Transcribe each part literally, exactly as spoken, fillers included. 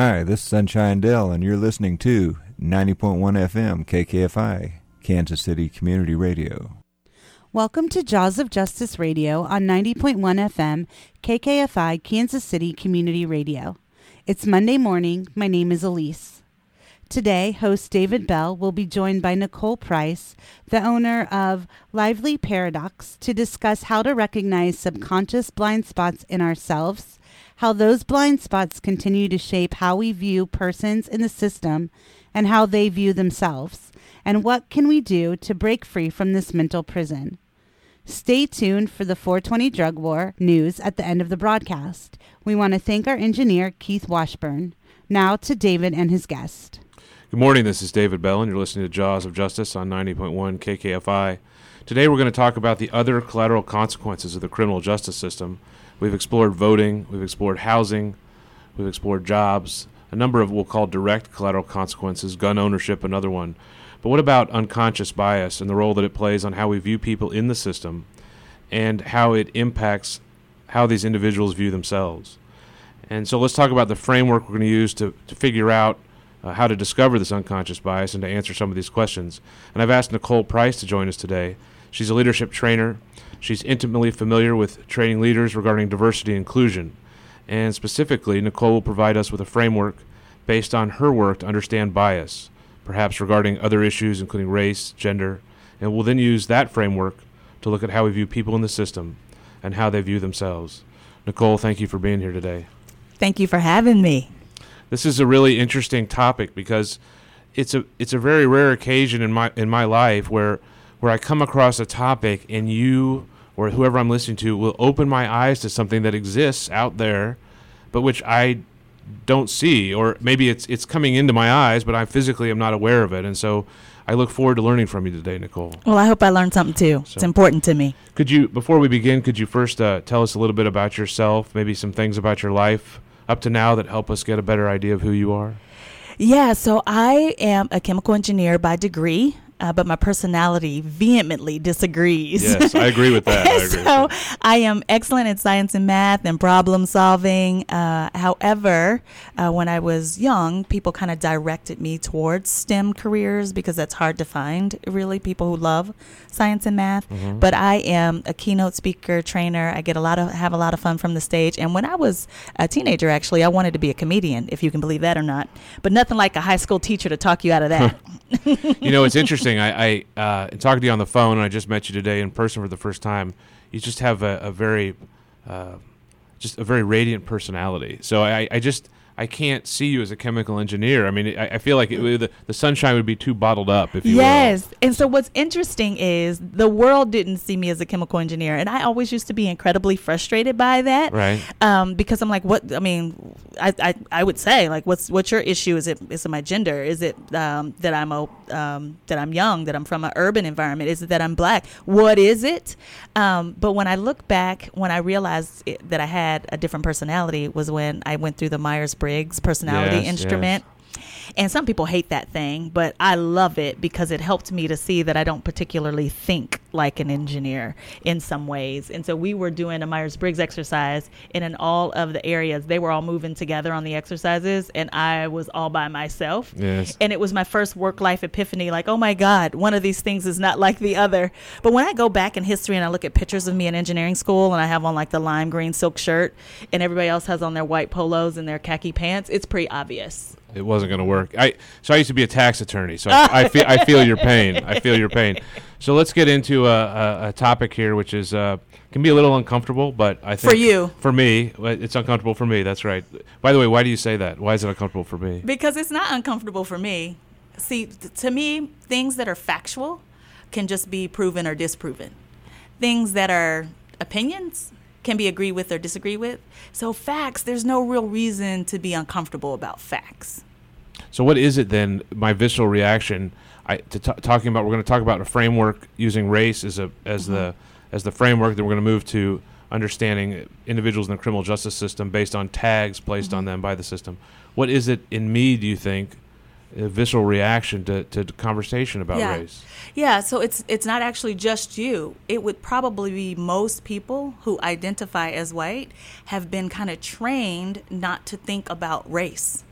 Hi, this is Sunshine Dell, and you're listening to ninety point one F M K K F I, Kansas City Community Radio. Welcome to Jaws of Justice Radio on ninety point one F M K K F I, Kansas City Community Radio. It's Monday morning. My name is Elise. Today, host David Bell will be joined by Nicole Price, the owner of Lively Paradox, to discuss how to recognize subconscious blind spots in ourselves, how those blind spots continue to shape how we view persons in the system and how they view themselves, and what can we do to break free from this mental prison. Stay tuned for the four twenty Drug War news at the end of the broadcast. We want to thank our engineer, Keith Washburn. Now to David and his guest. Good morning, this is David Bell, and you're listening to Jaws of Justice on ninety point one K K F I. Today we're going to talk about the other collateral consequences of the criminal justice system. We've explored voting, we've explored housing, we've explored jobs, a number of what we'll call direct collateral consequences, gun ownership, another one. But what about unconscious bias and the role that it plays on how we view people in the system and how it impacts how these individuals view themselves? And so let's talk about the framework we're going to use to, to figure out uh, how to discover this unconscious bias and to answer some of these questions. And I've asked Nicole Price to join us today. She's a leadership trainer. She's intimately familiar with training leaders regarding diversity and inclusion. And specifically, Nicole will provide us with a framework based on her work to understand bias, perhaps regarding other issues including race, gender, and we'll then use that framework to look at how we view people in the system and how they view themselves. Nicole, thank you for being here today. Thank you for having me. This is a really interesting topic because it's a it's a very rare occasion in my in my life where where I come across a topic and you or whoever I'm listening to will open my eyes to something that exists out there, but which I don't see, or maybe it's it's coming into my eyes, but I physically am not aware of it. And so I look forward to learning from you today, Nicole. Well, I hope I learned something too. So, it's important to me. Could you, before we begin, could you first uh, tell us a little bit about yourself, maybe some things about your life up to now that help us get a better idea of who you are? Yeah, so I am a chemical engineer by degree. Uh, but my personality vehemently disagrees. Yes, I agree with that. I agree so with that. I am excellent in science and math and problem solving. Uh, however, uh, when I was young, people kind of directed me towards STEM careers because that's hard to find, really, people who love science and math. Mm-hmm. But I am a keynote speaker, trainer. I get a lot of have a lot of fun from the stage. And when I was a teenager, actually, I wanted to be a comedian, if you can believe that or not. But nothing like a high school teacher to talk you out of that. You know, it's interesting. I, I uh, talking to you on the phone, and I just met you today in person for the first time. You just have a, a very, uh, just a very radiant personality. So I, I just, I can't see you as a chemical engineer. I mean, I, I feel like it, the, the sunshine would be too bottled up, if you yes. will. And so what's interesting is the world didn't see me as a chemical engineer. And I always used to be incredibly frustrated by that. Right. Um, because I'm like, what, I mean, I, I, I would say, like, what's what's your issue? Is it is it my gender? Is it um, that I'm a, um, that I'm young, that I'm from an urban environment? Is it that I'm black? What is it? Um, but when I look back, when I realized it, that I had a different personality was when I went through the Myers-Briggs personality yes, instrument. Yes. And some people hate that thing, but I love it because it helped me to see that I don't particularly think like an engineer in some ways. And so we were doing a Myers-Briggs exercise, and in all of the areas, they were all moving together on the exercises, and I was all by myself. Yes. And it was my first work-life epiphany, like, oh my God, one of these things is not like the other. But when I go back in history and I look at pictures of me in engineering school, and I have on like the lime green silk shirt, and everybody else has on their white polos and their khaki pants, it's pretty obvious. It wasn't going to work. I so I used to be a tax attorney, so I, I feel I feel your pain. I feel your pain. So let's get into a, a, a topic here, which is uh, can be a little uncomfortable, but I think for you, for me, it's uncomfortable for me. That's right. By the way, why do you say that? Why is it uncomfortable for me? Because it's not uncomfortable for me. See, t- to me, things that are factual can just be proven or disproven. Things that are opinions can be agreed with or disagree with. So facts, there's no real reason to be uncomfortable about facts. So what is it then, my visceral reaction, I, to t- talking about, we're going to talk about a framework using race as a as mm-hmm. the as the framework, then we're going to move to understanding individuals in the criminal justice system based on tags placed mm-hmm. on them by the system. What is it in me, do you think, a visceral reaction to, to conversation about yeah. race? Yeah, so it's it's not actually just you. It would probably be most people who identify as white have been kind of trained not to think about race.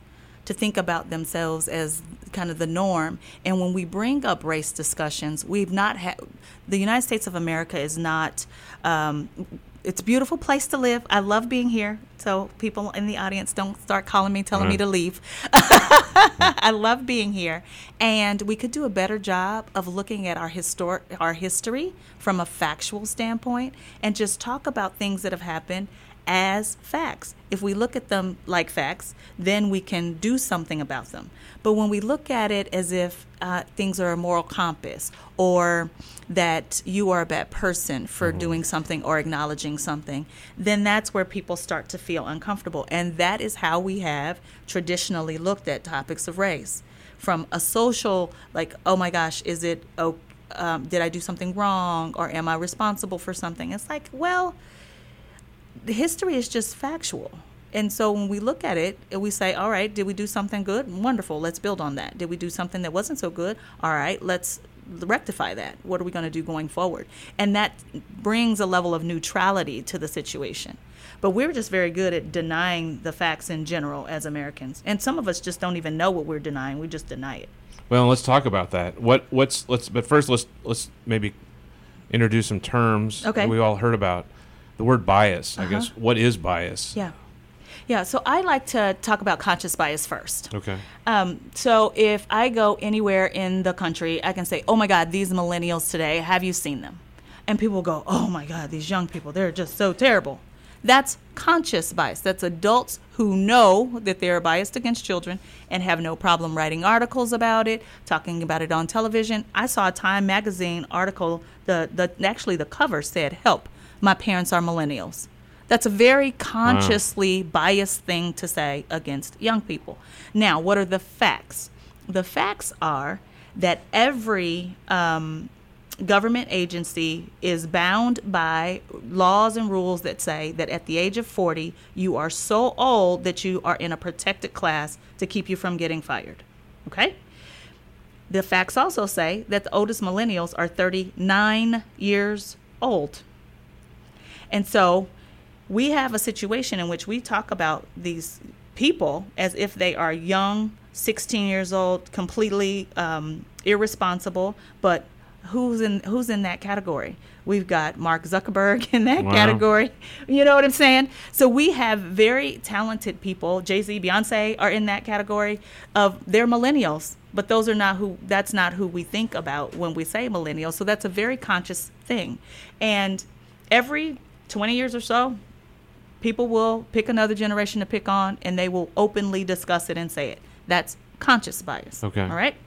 to think about themselves as kind of the norm. And when we bring up race discussions, we've not had, the United States of America is not, um, it's a beautiful place to live. I love being here. So people in the audience don't start calling me, telling Right. me to leave. I love being here. And we could do a better job of looking at our histor- our history from a factual standpoint and just talk about things that have happened as facts. If we look at them like facts, then we can do something about them. But when we look at it as if uh, things are a moral compass, or that you are a bad person for Mhm. doing something or acknowledging something, then that's where people start to feel uncomfortable. And that is how we have traditionally looked at topics of race. From a social, like, oh my gosh, is it, oh, um, did I do something wrong, or am I responsible for something? It's like, well, the history is just factual. And so when we look at it, we say, all right, did we do something good? Wonderful, let's build on that. Did we do something that wasn't so good? All right, let's rectify that. What are we going to do going forward? And that brings a level of neutrality to the situation. But we're just very good at denying the facts in general as Americans. And some of us just don't even know what we're denying. We just deny it. Well, let's talk about that. What what's let's but first let's let's maybe introduce some terms Okay. that we all heard about. The word bias, I Uh-huh. guess. What is bias? Yeah. Yeah, so I like to talk about conscious bias first. Okay. Um, so if I go anywhere in the country, I can say, oh my God, these millennials today, have you seen them? And people will go, oh my God, these young people, they're just so terrible. That's conscious bias. That's adults who know that they're biased against children and have no problem writing articles about it, talking about it on television. I saw a Time magazine article, the, the actually the cover said, help, my parents are millennials. That's a very consciously wow. biased thing to say against young people. Now, what are the facts? The facts are that every um, government agency is bound by laws and rules that say that at the age of forty, you are so old that you are in a protected class to keep you from getting fired. Okay? The facts also say that the oldest millennials are thirty-nine years old. And so we have a situation in which we talk about these people as if they are young, sixteen years old, completely um, irresponsible. But who's in who's in that category? We've got Mark Zuckerberg in that Wow. category. You know what I'm saying? So we have very talented people. Jay-Z, Beyonce are in that category of they're millennials. But those are not who. That's not who we think about when we say millennials. So that's a very conscious thing. And every twenty years or so, people will pick another generation to pick on, and they will openly discuss it and say it. That's conscious bias. Okay. All right?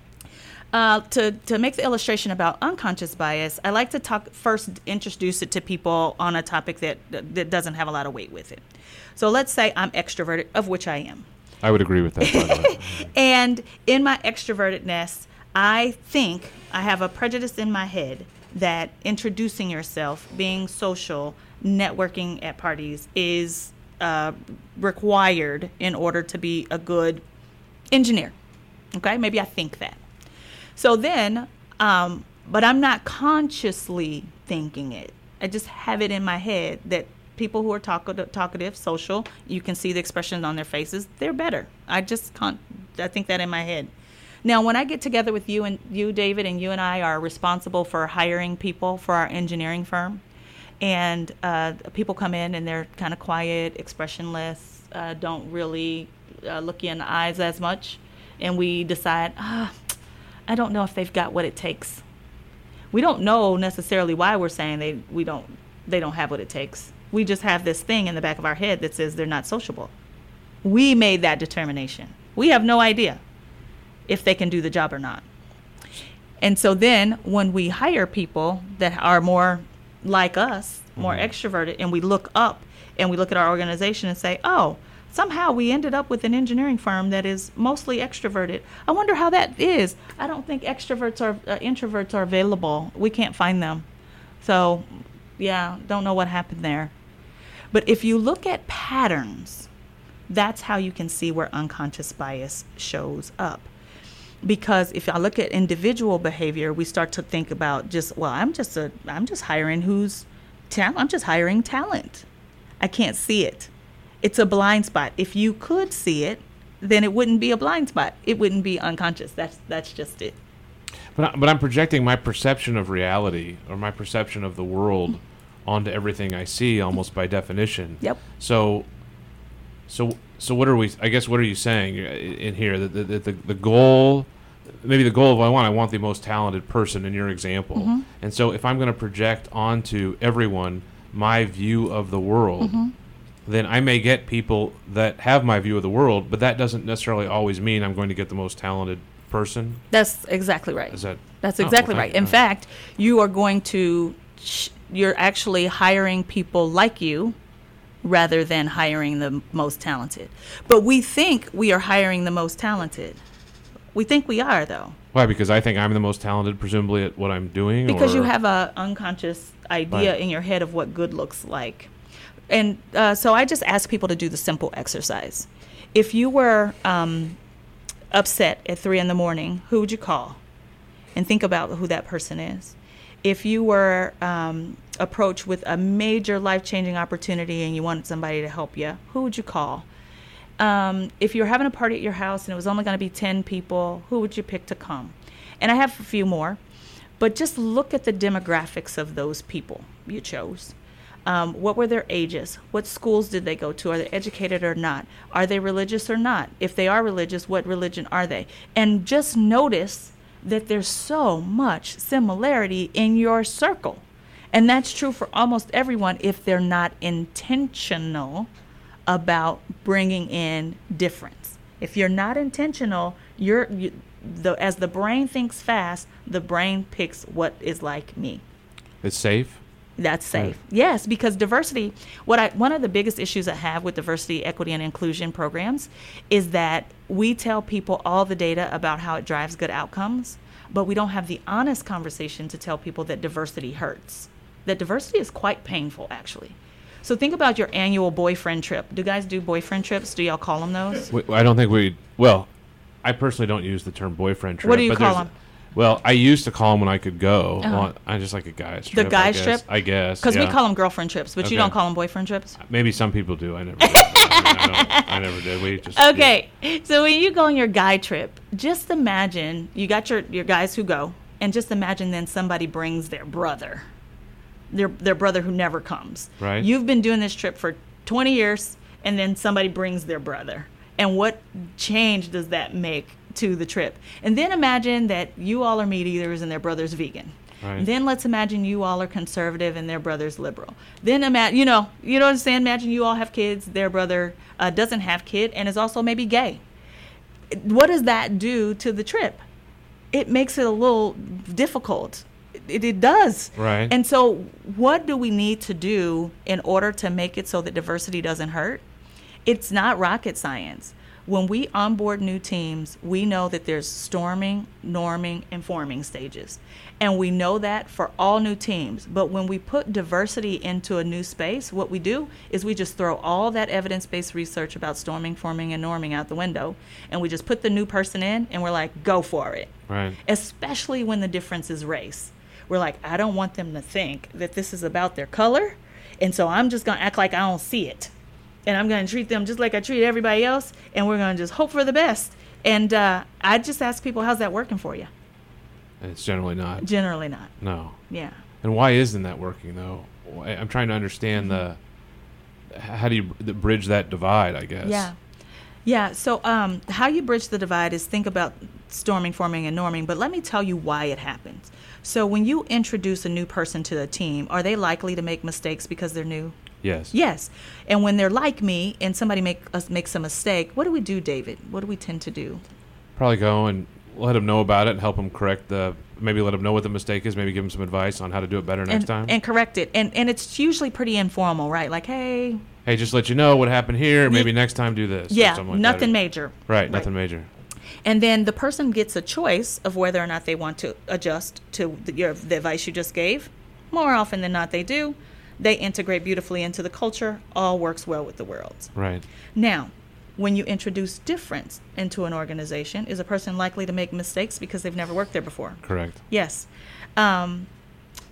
Uh, to, to make the illustration about unconscious bias, I like to talk first, introduce it to people on a topic that, that doesn't have a lot of weight with it. So let's say I'm extroverted, of which I am. I would agree with that, by the way. And in my extrovertedness, I think I have a prejudice in my head that introducing yourself, being social, networking at parties is uh, required in order to be a good engineer. Okay, maybe I think that. So then, um, but I'm not consciously thinking it. I just have it in my head that people who are talkative, talkative, social, you can see the expression on their faces, they're better. I just can't, I think that in my head. Now, when I get together with you and you, David, and you and I are responsible for hiring people for our engineering firm, and uh, people come in and they're kind of quiet, expressionless, uh, don't really uh, look you in the eyes as much, and we decide, ah, I don't know if they've got what it takes. We don't know necessarily why we're saying they we don't they don't have what it takes. We just have this thing in the back of our head that says they're not sociable. We made that determination. We have no idea if they can do the job or not. And so then when we hire people that are more like us, more Mhm. extroverted, and we look up and we look at our organization and say, oh, somehow we ended up with an engineering firm that is mostly extroverted. I wonder how that is. I don't think extroverts or uh, introverts are available. We can't find them. So, yeah, don't know what happened there. But if you look at patterns, that's how you can see where unconscious bias shows up. Because if I look at individual behavior, we start to think about just, well, I'm just a, I'm just hiring who's, ta- I'm just hiring talent. I can't see it. It's a blind spot. If you could see it, then it wouldn't be a blind spot. It wouldn't be unconscious. That's that's just it. But I, but I'm projecting my perception of reality or my perception of the world onto everything I see, almost by definition. Yep. So, so so what are we? I guess what are you saying in here? That the, the the the goal, maybe the goal of what I want. I want the most talented person in your example. Mm-hmm. And so, if I'm going to project onto everyone my view of the world, Mm-hmm. then I may get people that have my view of the world, but that doesn't necessarily always mean I'm going to get the most talented person. That's exactly right. Is that? That's Oh, exactly well, right. thank In you. fact, you are going to, sh- you're actually hiring people like you rather than hiring the most talented. But we think we are hiring the most talented. We think we are, though, Why? Because I think I'm the most talented, presumably, at what I'm doing. because or? you have a unconscious idea Right. in your head of what good looks like. And uh, so I just ask people to do the simple exercise. If you were um, upset at three in the morning, who would you call? And think about who that person is. If you were um, approached with a major life-changing opportunity and you wanted somebody to help you, who would you call? Um, if you were having a party at your house and it was only going to be ten people, who would you pick to come? And I have a few more, but just look at the demographics of those people you chose. Um, what were their ages? What schools did they go to? Are they educated or not? Are they religious or not? If they are religious, what religion are they? And just notice that there's so much similarity in your circle. And that's true for almost everyone if they're not intentional about bringing in difference. If you're not intentional, you're you, the as the brain thinks fast, the brain picks what is like me. It's safe. That's safe. Yes, because diversity, what I one of the biggest issues I have with diversity, equity, and inclusion programs is that we tell people all the data about how it drives good outcomes, but we don't have the honest conversation to tell people that diversity hurts. That diversity is quite painful, actually. So think about your annual boyfriend trip. Do guys do boyfriend trips? Do y'all call them those? We, I don't think we. Well, I personally don't use the term boyfriend trip. What do you but call there's- them? Well, I used to call them when I could go. Uh-huh. Well, I just like a guy's trip. The guys I guess. trip? I guess. Because we yeah. call them girlfriend trips, but you Okay. don't call them boyfriend trips? Maybe some people do. I never did. I, mean, I, don't, I never did. We just. Okay, so when you go on your guy trip, just imagine you got your, your guys who go, and just imagine then somebody brings their brother, their their brother who never comes. Right. You've been doing this trip for twenty years, and then somebody brings their brother. And what change does that make to the trip? And then imagine that you all are meat eaters and their brother's vegan. Right. Then let's imagine you all are conservative and their brother's liberal. Then imagine, you know, you know what I'm saying? Imagine you all have kids, their brother uh, doesn't have kid and is also maybe gay. What does that do to the trip? It makes it a little difficult. It, it does. Right. And so what do we need to do in order to make it so that diversity doesn't hurt? It's not rocket science. When we onboard new teams, we know that there's storming, norming, and forming stages. And we know that for all new teams. But when we put diversity into a new space, what we do is we just throw all that evidence-based research about storming, forming, and norming out the window. And we just put the new person in, and we're like, go for it. Right. Especially when the difference is race. We're like, I don't want them to think that this is about their color. And so I'm just going to act like I don't see it. And I'm going to treat them just like I treat everybody else, and we're going to just hope for the best. And uh, I just ask people, how's that working for you? And it's generally not. Generally not. No. Yeah. And why isn't that working though? Why- I'm trying to understand the. How do you br- the bridge that divide? I guess. Yeah. Yeah. So um, how you bridge the divide is think about storming, forming, and norming. But let me tell you why it happens. So when you introduce a new person to the team, are they likely to make mistakes because they're new? Yes. Yes. And when they're like me and somebody make us makes a mistake, what do we do, David? What do we tend to do? Probably go and let them know about it and help them correct the. Maybe let them know what the mistake is. Maybe give them some advice on how to do it better next and, time. and correct it. And and it's usually pretty informal, right? Like, hey, Hey, just let you know what happened here. Maybe next time do this. or yeah, something like nothing that. major. Right. Nothing major. And then the person gets a choice of whether or not they want to adjust to the, your, the advice you just gave. More often than not, they do. They integrate beautifully into the culture. All works well with the world. Right. Now, when you introduce difference into an organization, is a person likely to make mistakes because they've never worked there before? Correct. Yes. Um,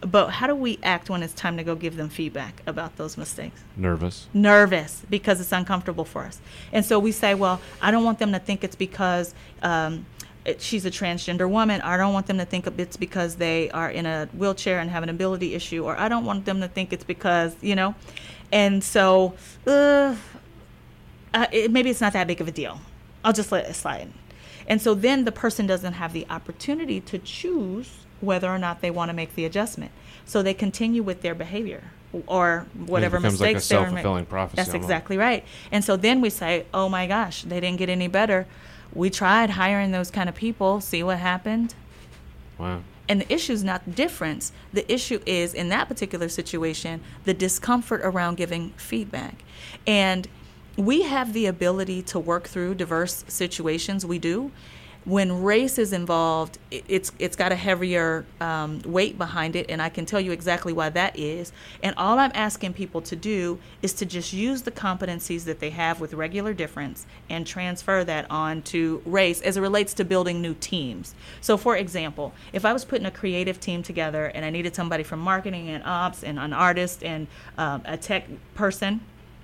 But how do we act when it's time to go give them feedback about those mistakes? Nervous. Nervous, because it's uncomfortable for us. And so we say, well, I don't want them to think it's because um, it, she's a transgender woman. I don't want them to think it's because they are in a wheelchair and have an ability issue. Or I don't want them to think it's because, you know. And so uh, uh, it, maybe it's not that big of a deal. I'll just let it slide. And so then the person doesn't have the opportunity to choose whether or not they want to make the adjustment. So they continue with their behavior or whatever it becomes mistakes like a they're self-fulfilling making. prophecy. That's almost. exactly right. And so then we say, oh my gosh, they didn't get any better. We tried hiring those kind of people, see what happened. Wow. And the issue is not the difference. The issue is, in that particular situation, the discomfort around giving feedback. And we have the ability to work through diverse situations. We do. When race is involved, it- it's it's got a heavier um, weight behind it, and I can tell you exactly why that is. And all I'm asking people to do is to just use the competencies that they have with regular difference and transfer that on to race as it relates to building new teams. So, for example, if I was putting a creative team together and I needed somebody from marketing and ops and an artist and um, a tech person,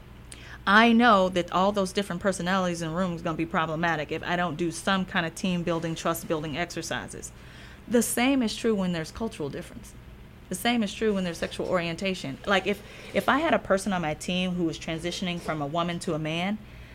I know that all those different personalities in the room is going to be problematic if I don't do some kind of team building, trust building exercises. The same is true when there's cultural difference. The same is true when there's sexual orientation. Like if, if I had a person on my team who was transitioning from a woman to a man,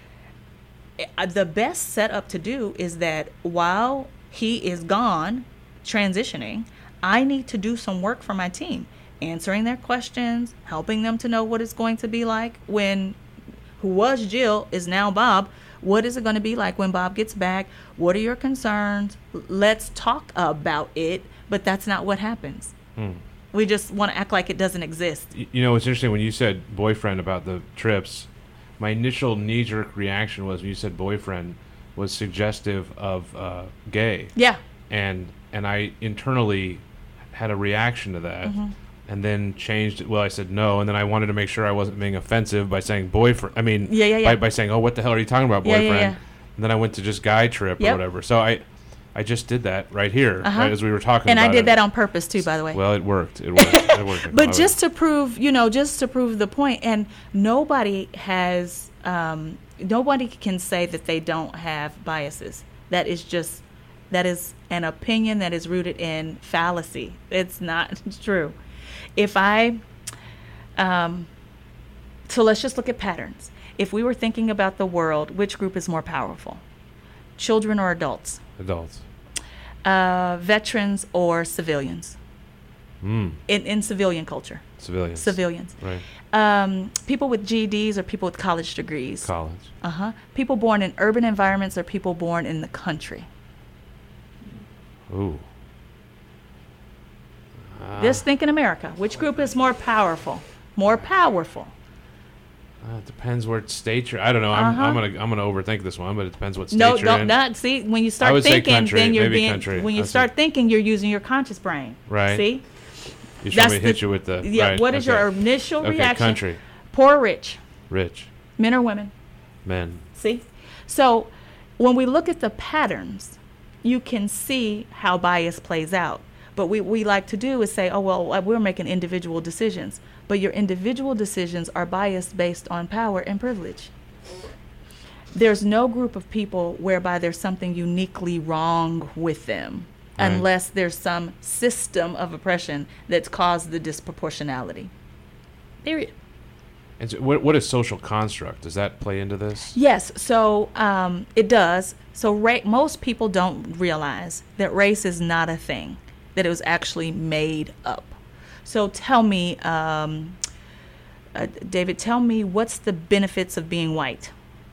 eh, the best setup to do is that while he is gone transitioning, I need to do some work for my team, answering their questions, helping them to know what it's going to be like when who was Jill is now Bob. What is it going to be like when Bob gets back? What are your concerns? Let's talk about it. But that's not what happens. Hmm. We just want to act like it doesn't exist. Y- You know, it's interesting when you said boyfriend about the trips. My initial knee-jerk reaction was when you said boyfriend was suggestive of uh, gay, Yeah. and and I internally had a reaction to that. Mm-hmm. And then changed it. Well, I said no, and then I wanted to make sure I wasn't being offensive by saying boyfriend. I mean, Yeah, yeah, yeah. By, by saying, "Oh, what the hell are you talking about, Yeah, boyfriend?" yeah, yeah. And then I went to just guy trip Yep. or whatever. So I, I just did that right here, Uh-huh. right, as we were talking. And about I did it. that on purpose too, by the way. Well, it worked. It worked. It worked. But I just to prove, you know, just to prove the point, and nobody has, um, nobody can say that they don't have biases. That is just, that is an opinion that is rooted in fallacy. It's not true. If I, um, so let's just look at patterns. If we were thinking about the world, which group is more powerful? Children or adults? adults. Uh, veterans or civilians? Mm, In, in civilian culture. civilians. Civilians. Right. Um, people with G E Ds or people with college degrees? College. Uh-huh. People born in urban environments or people born in the country? Ooh. Uh, Just think in America. Which group is more powerful? More powerful. Uh, it depends what state you're. I don't know. I'm, Uh-huh. I'm gonna I'm gonna overthink this one, but it depends what state No, you're don't in. not see when you I start would say thinking, country, then you're maybe being country. when you I'd say- start thinking, you're using your conscious brain. Right. See? You should That's me hit the- you with the. Yeah. right, What is your okay. initial Okay, reaction? country, Poor or rich? rich, Men or women? men. See? So when we look at the patterns, you can see how bias plays out. But we, we like to do is say, oh, well, uh, we're making individual decisions. But your individual decisions are biased based on power and privilege. There's no group of people whereby there's something uniquely wrong with them, Right. unless there's some system of oppression that's caused the disproportionality. Period. And so what what is social construct? Does that play into this? Yes, so um, it does. So ra- most people don't realize that race is not a thing, that it was actually made up. So tell me, um, uh, David, tell me what's the benefits of being white?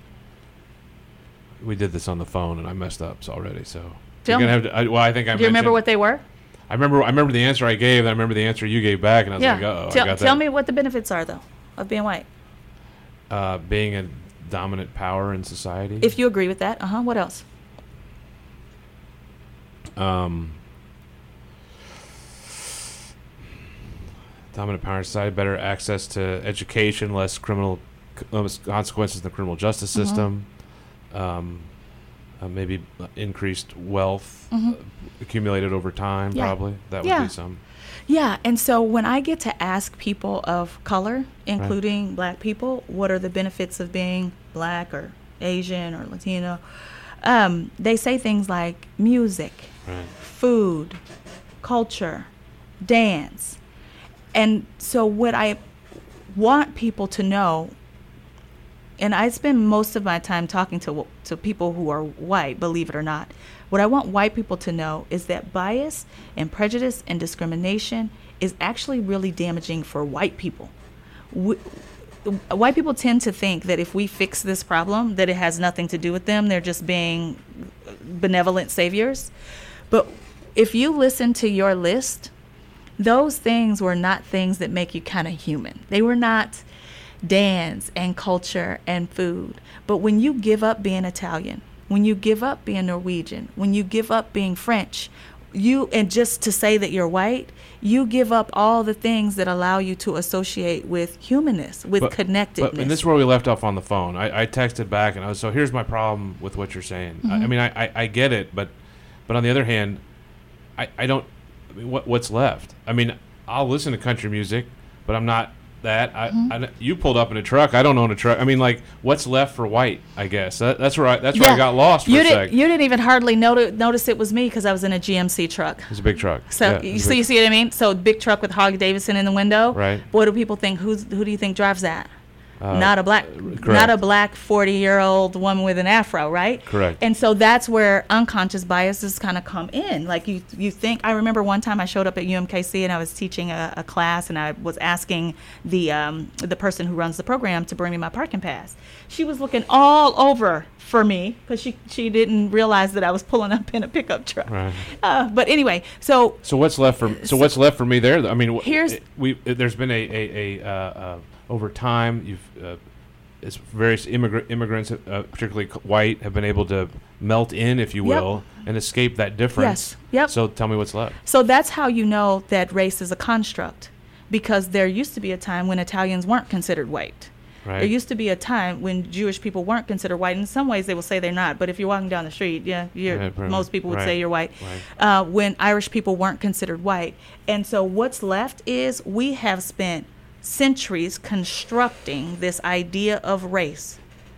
We did this on the phone, and I messed up already. So Tell you're gonna me. have to. I, well, I think I. Do you remember mentioned- what they were? I remember. I remember the answer I gave. And I remember the answer you gave back, and I was yeah. like, "Oh, tell I got tell that." me what the benefits are, though, of being white. Uh, being a dominant power in society. If you agree with that, uh-huh, what else? um, dominant power in society, better access to education, less criminal less consequences in the criminal justice Mhm. system. Um, uh, maybe uh, increased wealth Mm-hmm. uh, accumulated over time, Yeah. probably. That would Yeah. be some. Yeah, and so when I get to ask people of color, including black people, what are the benefits of being black or Asian or Latino, um, they say things like music, Right. food, culture, dance. And so what I want people to know, and I spend most of my time talking to to people who are white, believe it or not. What I want white people to know is that bias and prejudice and discrimination is actually really damaging for white people. We, white people tend to think that if we fix this problem, that it has nothing to do with them. They're just being benevolent saviors. But if you listen to your list, those things were not things that make you kind of human. They were not dance and culture and food. But when you give up being Italian, when you give up being Norwegian, when you give up being French, you and just to say that you're white, you give up all the things that allow you to associate with humanness, with But- connectedness. But, and this is where we left off on the phone. I, I texted back and I was, so here's my problem with what you're saying. I, I mean, I, I, I get it, but but on the other hand, I, I don't, I mean, what what's left? I mean, I'll listen to country music, but I'm not that. I, I you pulled up in a truck. I don't own a truck. I mean, like, what's left for white? I guess that, that's where I that's where I Yeah. got lost for you a didn't, sec. you didn't even hardly noti- notice it was me because I was in a G M C truck. It's a big truck. So Yeah, you it's a so big- you see what I mean? So big truck with Harley Davidson in the window. Right. What do people think? Who's who do you think drives that? Uh, not a black, correct. not a black forty-year-old woman with an afro, right? Correct. And so that's where unconscious biases kind of come in. Like you, you think. I remember one time I showed up at U M K C and I was teaching a, a class and I was asking the um, the person who runs the program to bring me my parking pass. She was looking all over for me because she she didn't realize that I was pulling up in a pickup truck. Right. Uh, but anyway, so So what's left for so, what's left for me there? I mean, wh- Here's- it- we it, there's been a a, a uh, uh, over time you've uh, it's various immigrant immigrants, uh, particularly c- white, have been able to melt in, if you Yep. will, and escape that difference. Yes. Yep. So tell me what's left. So that's how you know that race is a construct, because there used to be a time when Italians weren't considered white. Right. There used to be a time when Jewish people weren't considered white. In some ways, they will say they're not, but if you're walking down the street, yeah, you're, Right, right, most people would right, say you're white. right. Uh, when Irish people weren't considered white. And so what's left is we have spent centuries constructing this idea of race.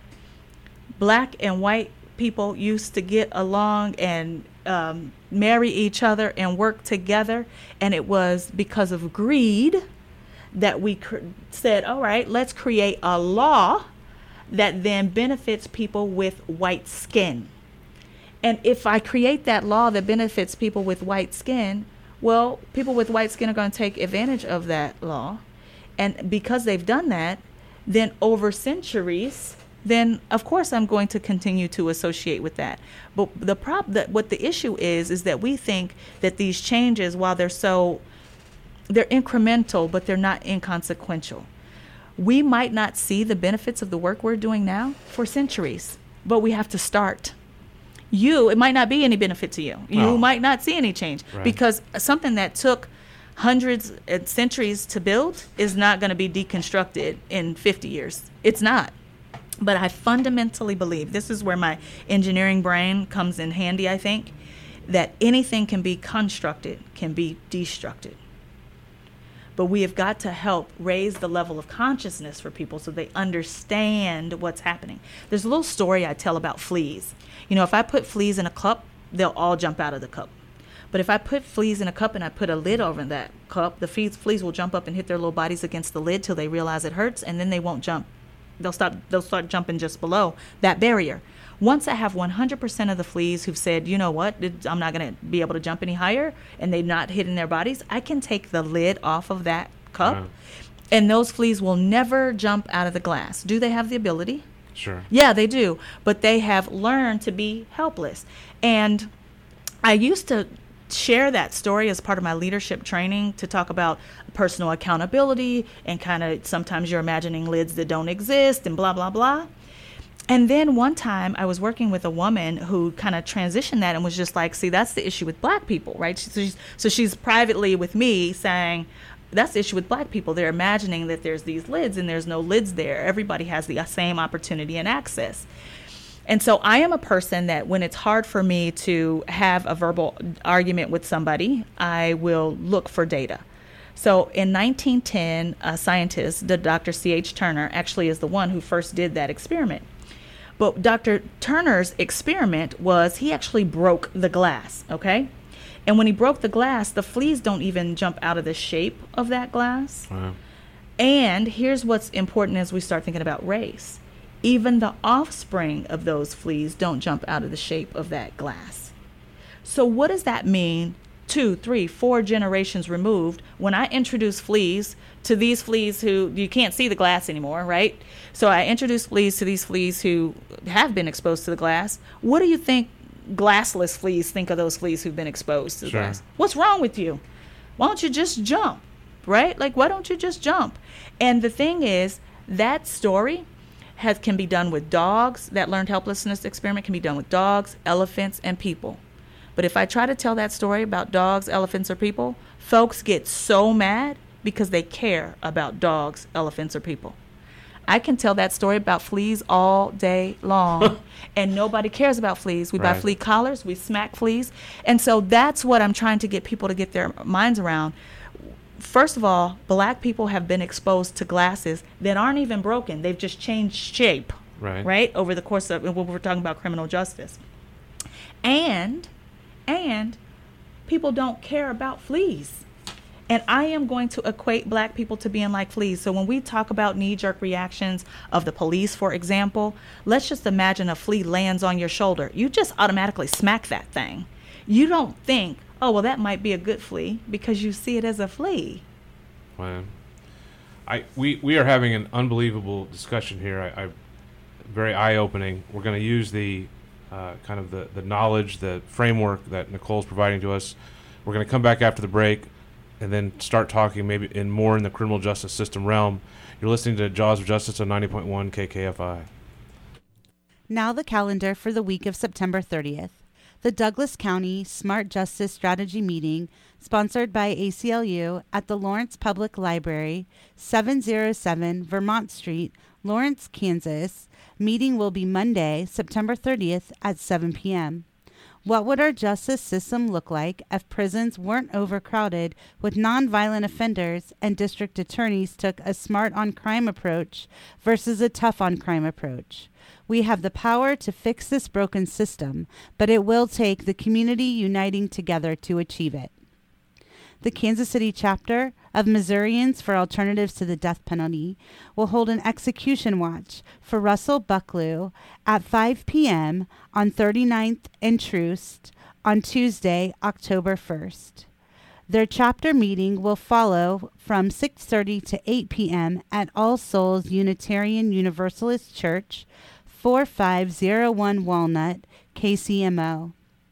Black and white people used to get along and um, marry each other and work together, and it was because of greed that we cr- said, all right, let's create a law that then benefits people with white skin. And if I create that law that benefits people with white skin, well, people with white skin are going to take advantage of that law. And because they've done that, then over centuries, then of course I'm going to continue to associate with that. But the prob- that what the issue is, is that we think that these changes, while they're so, they're incremental, but they're not inconsequential. We might not see the benefits of the work we're doing now for centuries, but we have to start. You, it might not be any benefit to you. You No. might not see any change Right. because something that took hundreds and centuries to build is not going to be deconstructed in fifty years. It's not. But I fundamentally believe, this is where my engineering brain comes in handy, I think, that anything can be constructed, can be destructed. But we have got to help raise the level of consciousness for people so they understand what's happening. There's a little story I tell about fleas. You know, if I put fleas in a cup, they'll all jump out of the cup. But if I put fleas in a cup and I put a lid over that cup, the fleas, fleas will jump up and hit their little bodies against the lid till they realize it hurts, and then they won't jump. They'll stop. They'll start jumping just below that barrier. Once I have one hundred percent of the fleas who've said, you know what, it- I'm not going to be able to jump any higher, and they're not hitting their bodies, I can take the lid off of that cup, Wow. and those fleas will never jump out of the glass. Do they have the ability? Sure. Yeah, they do. But they have learned to be helpless. And I used to share that story as part of my leadership training to talk about personal accountability and kind of sometimes you're imagining lids that don't exist and blah, blah, blah. And then one time I was working with a woman who kind of transitioned that and was just like, see, that's the issue with black people, right? So she's, so she's privately with me saying, that's the issue with black people. They're imagining that there's these lids and there's no lids there. Everybody has the same opportunity and access. And so I am a person that when it's hard for me to have a verbal argument with somebody, I will look for data. So in nineteen ten, a scientist, the Doctor C H Turner, actually is the one who first did that experiment. But Doctor Turner's experiment was he actually broke the glass, okay? And when he broke the glass, the fleas don't even jump out of the shape of that glass. Wow. And here's what's important as we start thinking about race. Even the offspring of those fleas don't jump out of the shape of that glass. So what does that mean two, three, four generations removed when I introduce fleas to these fleas who you can't see the glass anymore, right? So I introduce fleas to these fleas who have been exposed to the glass. What do you think glassless fleas think of those fleas who've been exposed to the Sure. glass? What's wrong with you? Why don't you just jump, right? Like, why don't you just jump? And the thing is, that story has, can be done with dogs. That learned helplessness experiment can be done with dogs, elephants, and people. But if I try to tell that story about dogs, elephants, or people, folks get so mad because they care about dogs, elephants, or people. I can tell that story about fleas all day long, and nobody cares about fleas. We buy Right. flea collars, we smack fleas. And so that's what I'm trying to get people to get their minds around. First of all, black people have been exposed to glasses that aren't even broken. They've just changed shape, Right. right, over the course of when we're talking about criminal justice. And, and people don't care about fleas. And I am going to equate black people to being like fleas. So when we talk about knee-jerk reactions of the police, for example, let's just imagine a flea lands on your shoulder. You just automatically smack that thing. You don't think, oh, well, that might be a good flea, because you see it as a flea. Wow. I we, we are having an unbelievable discussion here. I, I very eye-opening. We're going to use the uh, kind of the, the knowledge, the framework that Nicole's providing to us. We're going to come back after the break and then start talking maybe in more in the criminal justice system realm. You're listening to Jaws of Justice on ninety point one K K F I. Now the calendar for the week of September thirtieth. The Douglas County Smart Justice Strategy Meeting, sponsored by A C L U at the Lawrence Public Library, seven oh seven Vermont Street, Lawrence, Kansas. Meeting will be Monday, September thirtieth at seven p.m. What would our justice system look like if prisons weren't overcrowded with nonviolent offenders and district attorneys took a smart-on-crime approach versus a tough-on-crime approach? We have the power to fix this broken system, but it will take the community uniting together to achieve it. The Kansas City chapter of Missourians for Alternatives to the Death Penalty will hold an execution watch for Russell Bucklew at five p.m. on thirty-ninth and Troost on Tuesday, October first. Their chapter meeting will follow from six thirty to eight p.m. at All Souls Unitarian Universalist Church, forty-five oh one Walnut, K C M O.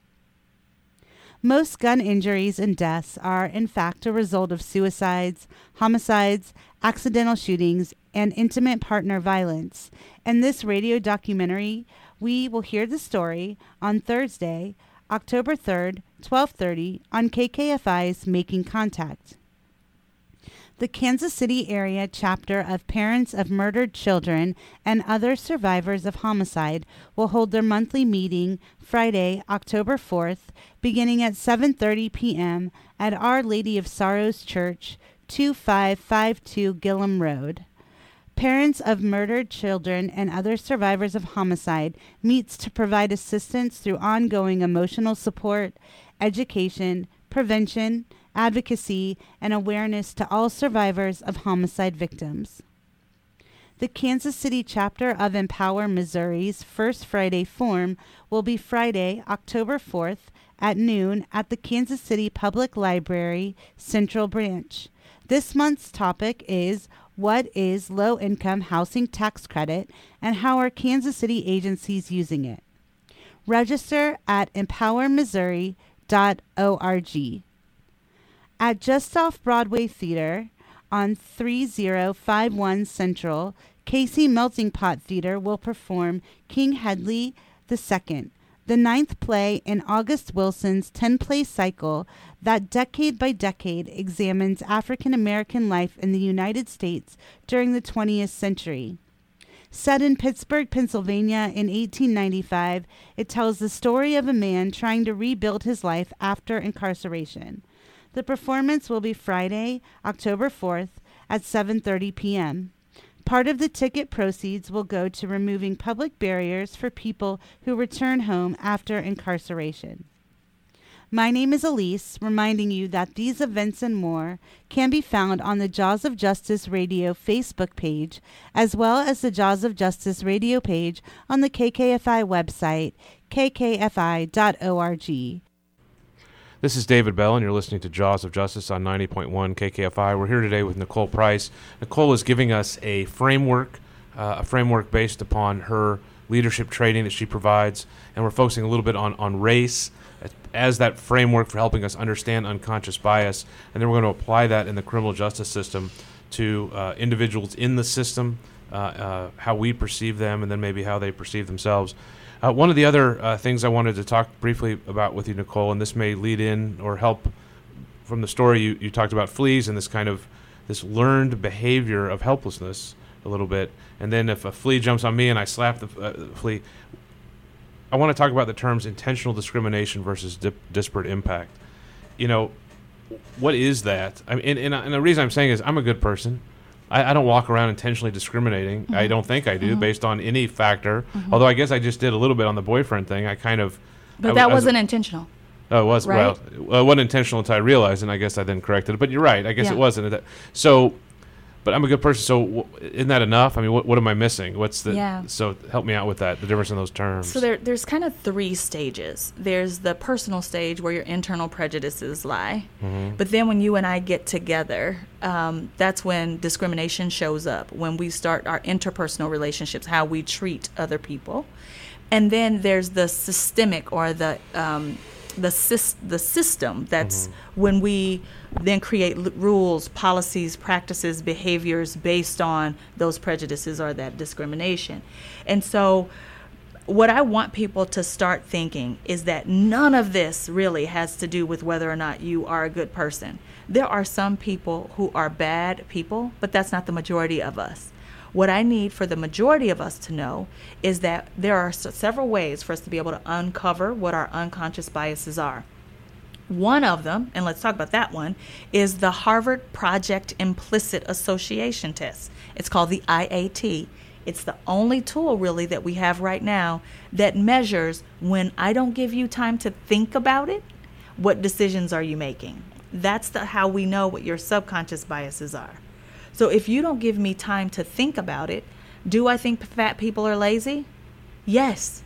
Most gun injuries and deaths are, in fact, a result of suicides, homicides, accidental shootings, and intimate partner violence. In this radio documentary, we will hear the story on Thursday, October third, twelve thirty, on K K F I's Making Contact. The Kansas City area chapter of Parents of Murdered Children and Other Survivors of Homicide will hold their monthly meeting Friday, October fourth, beginning at seven thirty p.m. at Our Lady of Sorrows Church, twenty-five fifty-two Gillum Road. Parents of Murdered Children and Other Survivors of Homicide meets to provide assistance through ongoing emotional support, education, prevention, advocacy, and awareness to all survivors of homicide victims. The Kansas City chapter of Empower Missouri's First Friday Forum will be Friday, October fourth at noon at the Kansas City Public Library Central Branch. This month's topic is what is low-income housing tax credit and how are Kansas City agencies using it? Register at empower missouri dot org. At Just Off Broadway Theater on thirty fifty-one Central, Casey Melting Pot Theater will perform King Hedley the Second, the ninth play in August Wilson's ten-play cycle that decade by decade examines African American life in the United States during the twentieth century. Set in Pittsburgh, Pennsylvania in eighteen ninety-five, it tells the story of a man trying to rebuild his life after incarceration. The performance will be Friday, October fourth at seven thirty p.m. Part of the ticket proceeds will go to removing public barriers for people who return home after incarceration. My name is Elise, reminding you that these events and more can be found on the Jaws of Justice Radio Facebook page, as well as the Jaws of Justice Radio page on the K K F I website, k k f i dot org. This is David Bell, and you're listening to Jaws of Justice on ninety point one K K F I. We're here today with Nicole Price. Nicole is giving us a framework, uh, a framework based upon her leadership training that she provides, and we're focusing a little bit on, on race as that framework for helping us understand unconscious bias, and then we're going to apply that in the criminal justice system to uh, individuals in the system, uh, uh, how we perceive them, and then maybe how they perceive themselves. Uh, one of the other uh, things I wanted to talk briefly about with you, Nicole, and this may lead in or help from the story you, you talked about fleas and this kind of this learned behavior of helplessness a little bit, and then if a flea jumps on me and I slap the uh, flea, I want to talk about the terms intentional discrimination versus dip, disparate impact. You know, what is that? I mean, and, and, and the reason I'm saying is I'm a good person. I, I don't walk around intentionally discriminating. Mm-hmm. I don't think I do, mm-hmm. based on any factor. Mm-hmm. Although I guess I just did a little bit on the boyfriend thing. I kind of. But I, that I was, wasn't intentional. Oh, it was. Right? Well, it wasn't intentional until I realized, and I guess I then corrected it. But you're right. I guess Yeah. it wasn't. So. But I'm a good person, so w- isn't that enough? I mean, what what am I missing? What's the Yeah. So help me out with that. The difference in those terms. So there, there's kind of three stages. There's the personal stage where your internal prejudices lie. Mm-hmm. But then when you and I get together, um, that's when discrimination shows up, when we start our interpersonal relationships, how we treat other people. And then there's the systemic or the um, the sys- the system. That's mm-hmm. when we then create l- rules, policies, practices, behaviors based on those prejudices or that discrimination. And so what I want people to start thinking is that none of this really has to do with whether or not you are a good person. There are some people who are bad people, but that's not the majority of us. What I need for the majority of us to know is that there are s- several ways for us to be able to uncover what our unconscious biases are. One of them, and let's talk about that one, is the Harvard Project Implicit Association Test. It's called the I A T. It's the only tool really that we have right now that measures when I don't give you time to think about it, what decisions are you making? That's the, how we know what your subconscious biases are. So if you don't give me time to think about it, do I think fat people are lazy? Yes.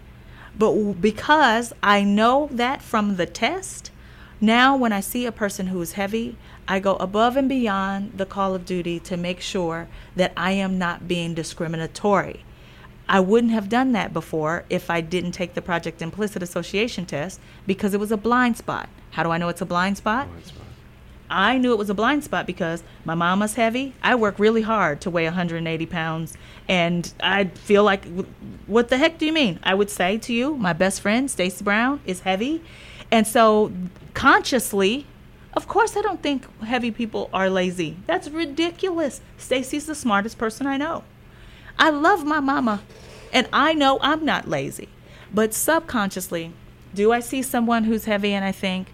But because I know that from the test, now when I see a person who is heavy, I go above and beyond the call of duty to make sure that I am not being discriminatory. I wouldn't have done that before if I didn't take the Project Implicit Association test because it was a blind spot. How do I know it's a blind spot? Blind spot. I knew it was a blind spot because my mama's heavy. I work really hard to weigh one hundred eighty pounds. And I feel like, what the heck do you mean? I would say to you, my best friend, Stacey Brown, is heavy. And so consciously, of course I don't think heavy people are lazy. That's ridiculous. Stacey's the smartest person I know. I love my mama. And I know I'm not lazy. But subconsciously, do I see someone who's heavy and I think,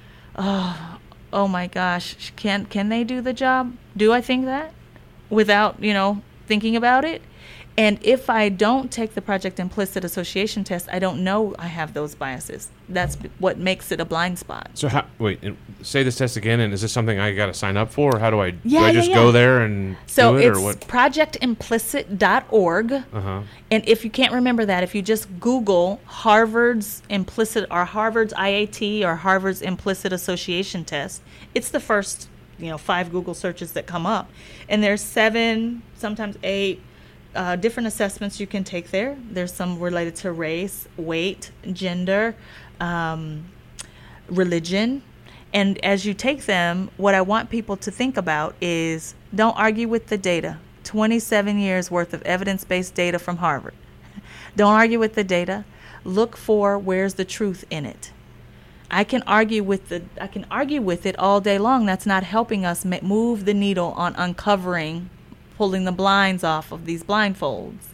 oh, oh my gosh, can can they do the job? Do I think that without, you know, thinking about it? And if I don't take the Project Implicit Association test, I don't know I have those biases. That's what makes it a blind spot. So how, wait, and say this test again, and is this something I got to sign up for, or how do I, Yeah, do I yeah, just yeah. go there and So do it, or it's what? project implicit dot org. Uh-huh. And if you can't remember that, if you just Google Harvard's implicit or Harvard's I A T or Harvard's Implicit Association test, it's the first, you know, five Google searches that come up. And there's seven, sometimes eight uh, different assessments you can take there. There's some related to race, weight, gender, um, religion. And as you take them, what I want people to think about is don't argue with the data. twenty-seven years worth of evidence-based data from Harvard. Don't argue with the data. Look for where's the truth in it. I can argue with the I can argue with it all day long. That's not helping us ma- move the needle on uncovering pulling the blinds off of these blindfolds.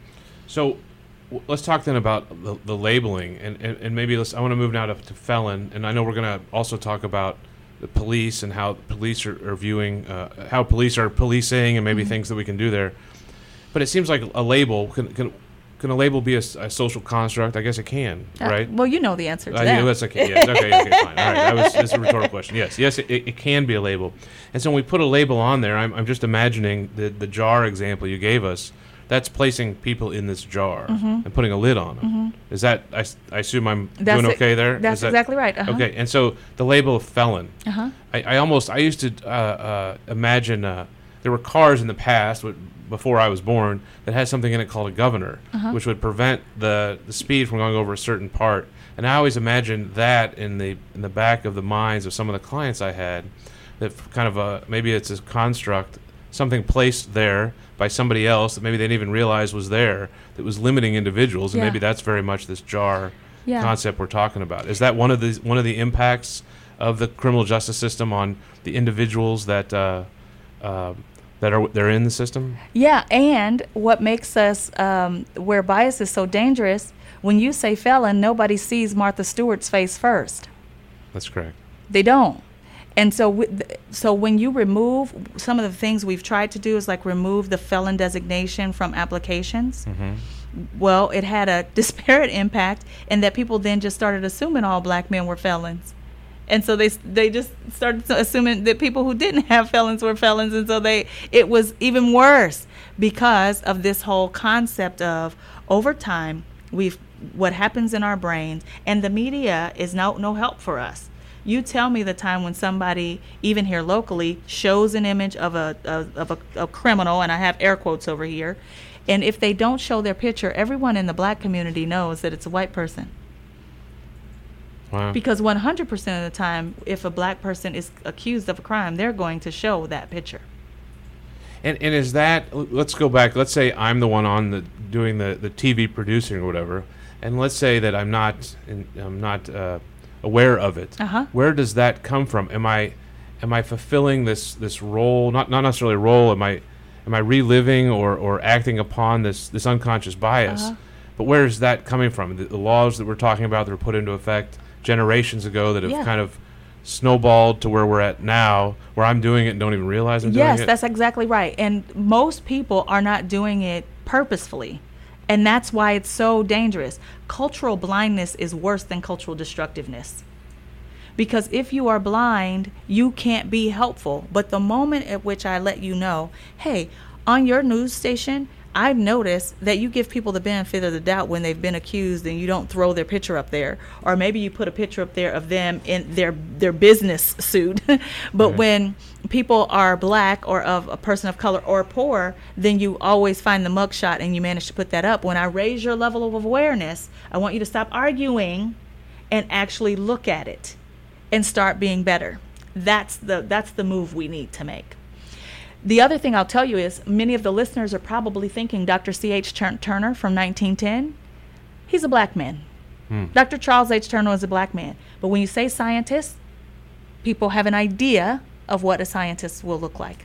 So w- let's talk then about the, the labeling, and, and, and maybe let's. I want to move now to, to felon, and I know we're going to also talk about the police and how police are, are viewing, uh, how police are policing, and maybe Mm-hmm. things that we can do there. But it seems like a label can can, can a label be a, s- a social construct? I guess it can, Uh, right? Well, you know the answer to Uh, that. yeah, that's okay. Yes. Okay. Okay. Fine. All right. That was that's a rhetorical question. Yes. Yes. It, it can be a label, and so when we put a label on there, I'm, I'm just imagining the the jar example you gave us. That's placing people in this jar and putting a lid on them. Is that? I, s- I assume I'm That's doing it. okay there. That's Is that- exactly right. Uh-huh. Okay. And so the label of felon. Uh-huh. I, I almost I used to uh, uh, imagine uh, there were cars in the past w- before I was born that had something in it called a governor, Uh-huh. which would prevent the, the speed from going over a certain part. And I always imagined that in the in the back of the minds of some of the clients I had, that f- kind of a maybe it's a construct, something placed there by somebody else that maybe they didn't even realize was there that was limiting individuals, and Yeah. maybe that's very much this jar Yeah. concept we're talking about. Is that one of the one of the impacts of the criminal justice system on the individuals that uh, uh, that are they're in the system? Yeah, and what makes us um, where bias is so dangerous, when you say felon, nobody sees Martha Stewart's face first. That's correct. They don't. And so with th- so when you remove some of the things we've tried to do is like remove the felon designation from applications. Mm-hmm. Well, it had a disparate impact in that people then just started assuming all black men were felons. And so they s- they just started to assuming that people who didn't have felons were felons, and so they it was even worse because of this whole concept of over time we've what happens in our brains, and the media is no no help for us. You tell me the time when somebody, even here locally, shows an image of a of, of a, a criminal, and I have air quotes over here, and if they don't show their picture, everyone in the black community knows that it's a white person. Wow. Because one hundred percent of the time, if a black person is accused of a crime, they're going to show that picture. And and is that? l- Let's go back. Let's say I'm the one on the doing the, the T V producing or whatever, and let's say that I'm not in, I'm not uh, aware of it. Uh-huh. Where does that come from? Am I am I fulfilling this this role? Not not necessarily a role. Am I am I reliving or, or acting upon this this unconscious bias? Uh-huh. But where is that coming from? The, the laws that we're talking about that were put into effect generations ago that have Yeah. kind of snowballed to where we're at now, where I'm doing it and don't even realize I'm Yes, doing it. that's exactly right. And most people are not doing it purposefully. And that's why it's so dangerous. Cultural blindness is worse than cultural destructiveness. Because if you are blind, you can't be helpful. But the moment at which I let you know, hey, on your news station, I've noticed that you give people the benefit of the doubt when they've been accused and you don't throw their picture up there. Or maybe you put a picture up there of them in their their business suit. But Right. when people are black or of a person of color or poor, then you always find the mugshot and you manage to put that up. When I raise your level of awareness, I want you to stop arguing and actually look at it and start being better. That's the that's the move we need to make. The other thing I'll tell you is many of the listeners are probably thinking Doctor C H. Turner from nineteen ten, he's a black man. Hmm. Doctor Charles H. Turner is a black man. But when you say scientist, people have an idea of what a scientist will look like.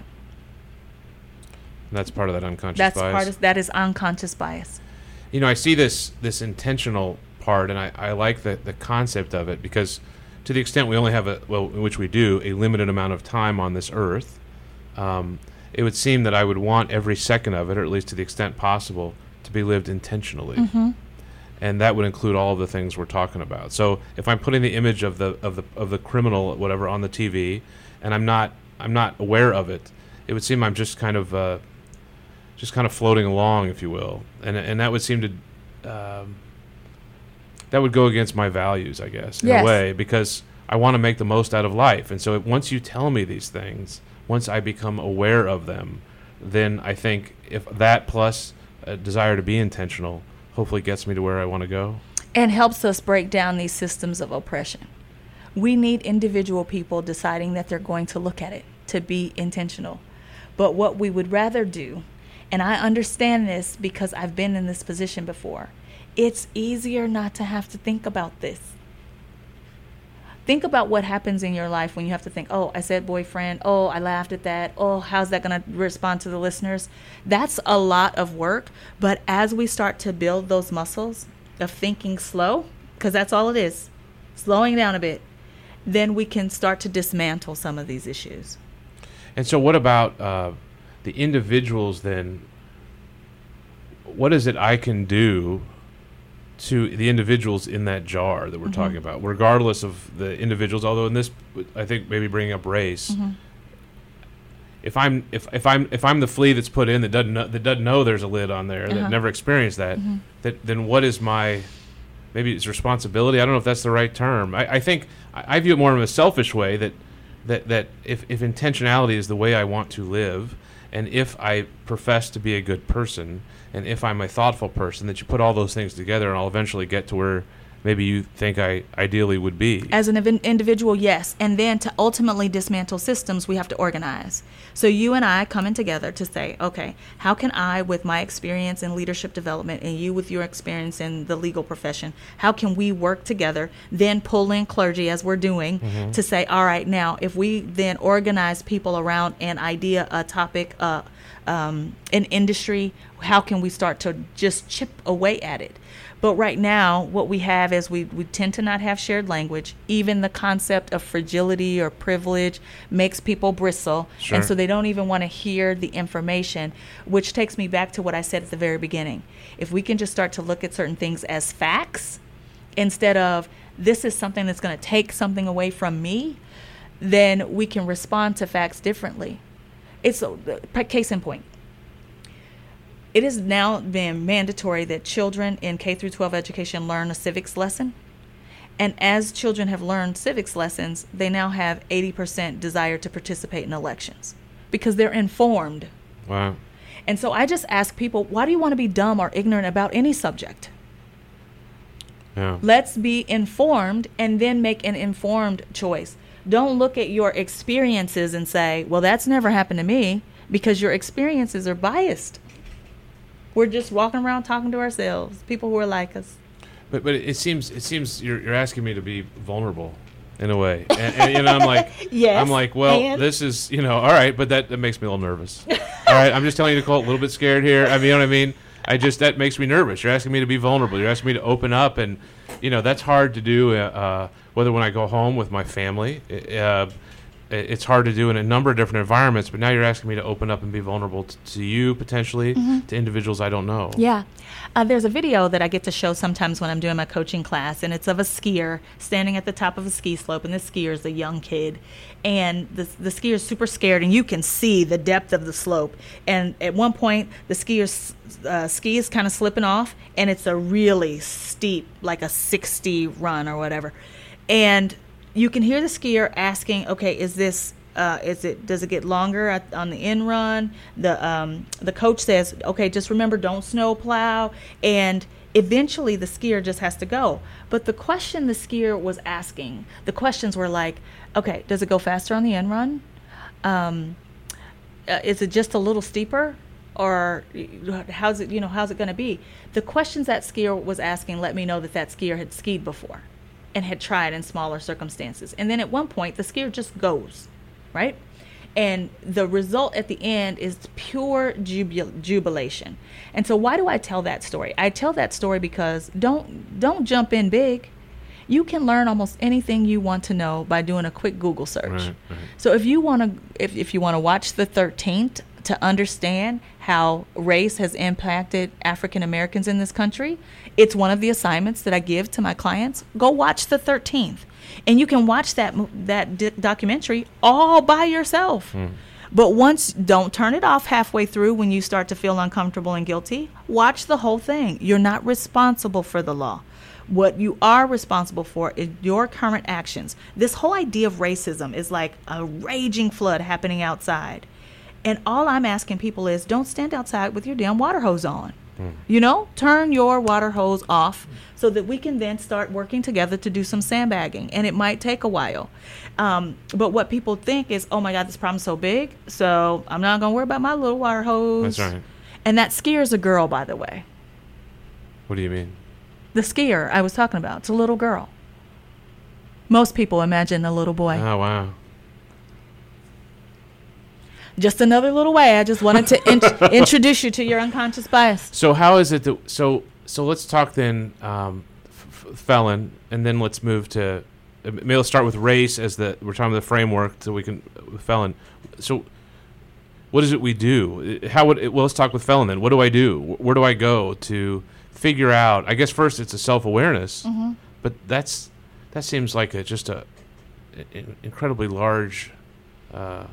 That's part of that unconscious That's bias. part of that is unconscious bias. You know, I see this this intentional part, and I, I like the, the concept of it, because to the extent we only have a, well, which we do, a limited amount of time on this earth, um, it would seem that I would want every second of it, or at least to the extent possible, to be lived intentionally. Mm-hmm. And that would include all of the things we're talking about. So if I'm putting the image of the of the of the criminal, whatever, on the T V, and I'm not I'm not aware of it, it would seem I'm just kind of uh, just kind of floating along, if you will, and and that would seem to um, that would go against my values, I guess, in Yes. a way, because I want to make the most out of life. And so it, once you tell me these things, once I become aware of them, then I think if that plus a desire to be intentional hopefully gets me to where I want to go. And helps us break down these systems of oppression. We need individual people deciding that they're going to look at it, to be intentional. But what we would rather do, and I understand this because I've been in this position before, it's easier not to have to think about this. Think about what happens in your life when you have to think, oh, I said boyfriend. Oh, I laughed at that. Oh, how's that going to respond to the listeners? That's a lot of work. But as we start to build those muscles of thinking slow, because that's all it is, slowing down a bit, then we can start to dismantle some of these issues. And so what about uh, the individuals then? What is it I can do to the individuals in that jar that we're mm-hmm. talking about, regardless of the individuals, although in this, I think maybe bringing up race, mm-hmm. if I'm if, if I'm if I'm the flea that's put in that doesn't know, that doesn't know there's a lid on there, uh-huh. that never experienced that, mm-hmm. that then what is my maybe it's responsibility? I don't know if that's the right term. I, I think I, I view it more in a selfish way that that that if, if intentionality is the way I want to live, and if I profess to be a good person, and if I'm a thoughtful person, that you put all those things together and I'll eventually get to where maybe you think I ideally would be. As an ev- individual, yes. And then to ultimately dismantle systems, we have to organize. So you and I coming together to say, okay, how can I, with my experience in leadership development and you with your experience in the legal profession, how can we work together, then pull in clergy as we're doing mm-hmm. to say, all right, now, if we then organize people around an idea, a topic, uh, um, an industry, how can we start to just chip away at it? But right now, what we have is we, we tend to not have shared language. Even the concept of fragility or privilege makes people bristle. Sure. And so they don't even want to hear the information, which takes me back to what I said at the very beginning. If we can just start to look at certain things as facts, instead of this is something that's going to take something away from me, then we can respond to facts differently. It's a case in point. It has now been mandatory that children in K through twelve education learn a civics lesson. And as children have learned civics lessons, they now have eighty percent desire to participate in elections because they're informed. Wow. And so I just ask people, why do you want to be dumb or ignorant about any subject? Yeah. Let's be informed and then make an informed choice. Don't look at your experiences and say, well, that's never happened to me, because your experiences are biased. We're just walking around talking to ourselves, people who are like us. But but it seems it seems you're you're asking me to be vulnerable in a way, and, and you know I'm like yes, I'm like well and? this is you know all right, but that, that makes me a little nervous. All right, I'm just telling you, Nicole, a little bit scared here. I mean, you know what I mean? I just that makes me nervous. You're asking me to be vulnerable. You're asking me to open up, and you know that's hard to do. Uh, whether when I go home with my family. Uh, It's hard to do in a number of different environments, but now you're asking me to open up and be vulnerable t- to you, potentially, mm-hmm. to individuals I don't know. Yeah. Uh, there's a video that I get to show sometimes when I'm doing my coaching class, and it's of a skier standing at the top of a ski slope, and this skier is a young kid. And the, the skier is super scared, and you can see the depth of the slope. And at one point, the skier's uh, ski is kind of slipping off, and it's a really steep, like a sixty run or whatever. And you can hear the skier asking, okay, is this, uh, is it, does it get longer at, on the end run? The, um, the coach says, okay, just remember, don't snow plow. And eventually the skier just has to go. But the question the skier was asking, the questions were like, okay, does it go faster on the end run? Um, uh, is it just a little steeper? Or how's it, you know, how's it going to be? The questions that skier was asking let me know that that skier had skied before and had tried in smaller circumstances. And then at one point, the skier just goes, right? And the result at the end is pure jubil- jubilation. And so why do I tell that story? I tell that story because don't don't jump in big. You can learn almost anything you want to know by doing a quick Google search. Right, right. So if you want to if, if you want to watch the thirteenth to understand how race has impacted African Americans in this country, it's one of the assignments that I give to my clients. Go watch the thirteenth. And you can watch that that d- documentary all by yourself. Mm. But once, don't turn it off halfway through when you start to feel uncomfortable and guilty. Watch the whole thing. You're not responsible for the law. What you are responsible for is your current actions. This whole idea of racism is like a raging flood happening outside. And all I'm asking people is, don't stand outside with your damn water hose on. Mm. You know, turn your water hose off so that we can then start working together to do some sandbagging. And it might take a while. Um, but what people think is, oh my God, this problem's so big, so I'm not going to worry about my little water hose. That's right. And that skiers a girl, by the way. What do you mean? The skier I was talking about, it's a little girl. Most people imagine a little boy. Oh, wow. Just another little way. I just wanted to int- introduce you to your unconscious bias. So how is it that, so, so let's talk then, um, f- f- felon, and then let's move to, uh, maybe let's start with race as the, we're talking about the framework so we can, uh, felon. So what is it we do? How would, it, well, let's talk with felon then. What do I do? Where do I go to figure out, I guess first it's a self-awareness, Mm-hmm. but that's, that seems like a, just a, in, incredibly large, uh,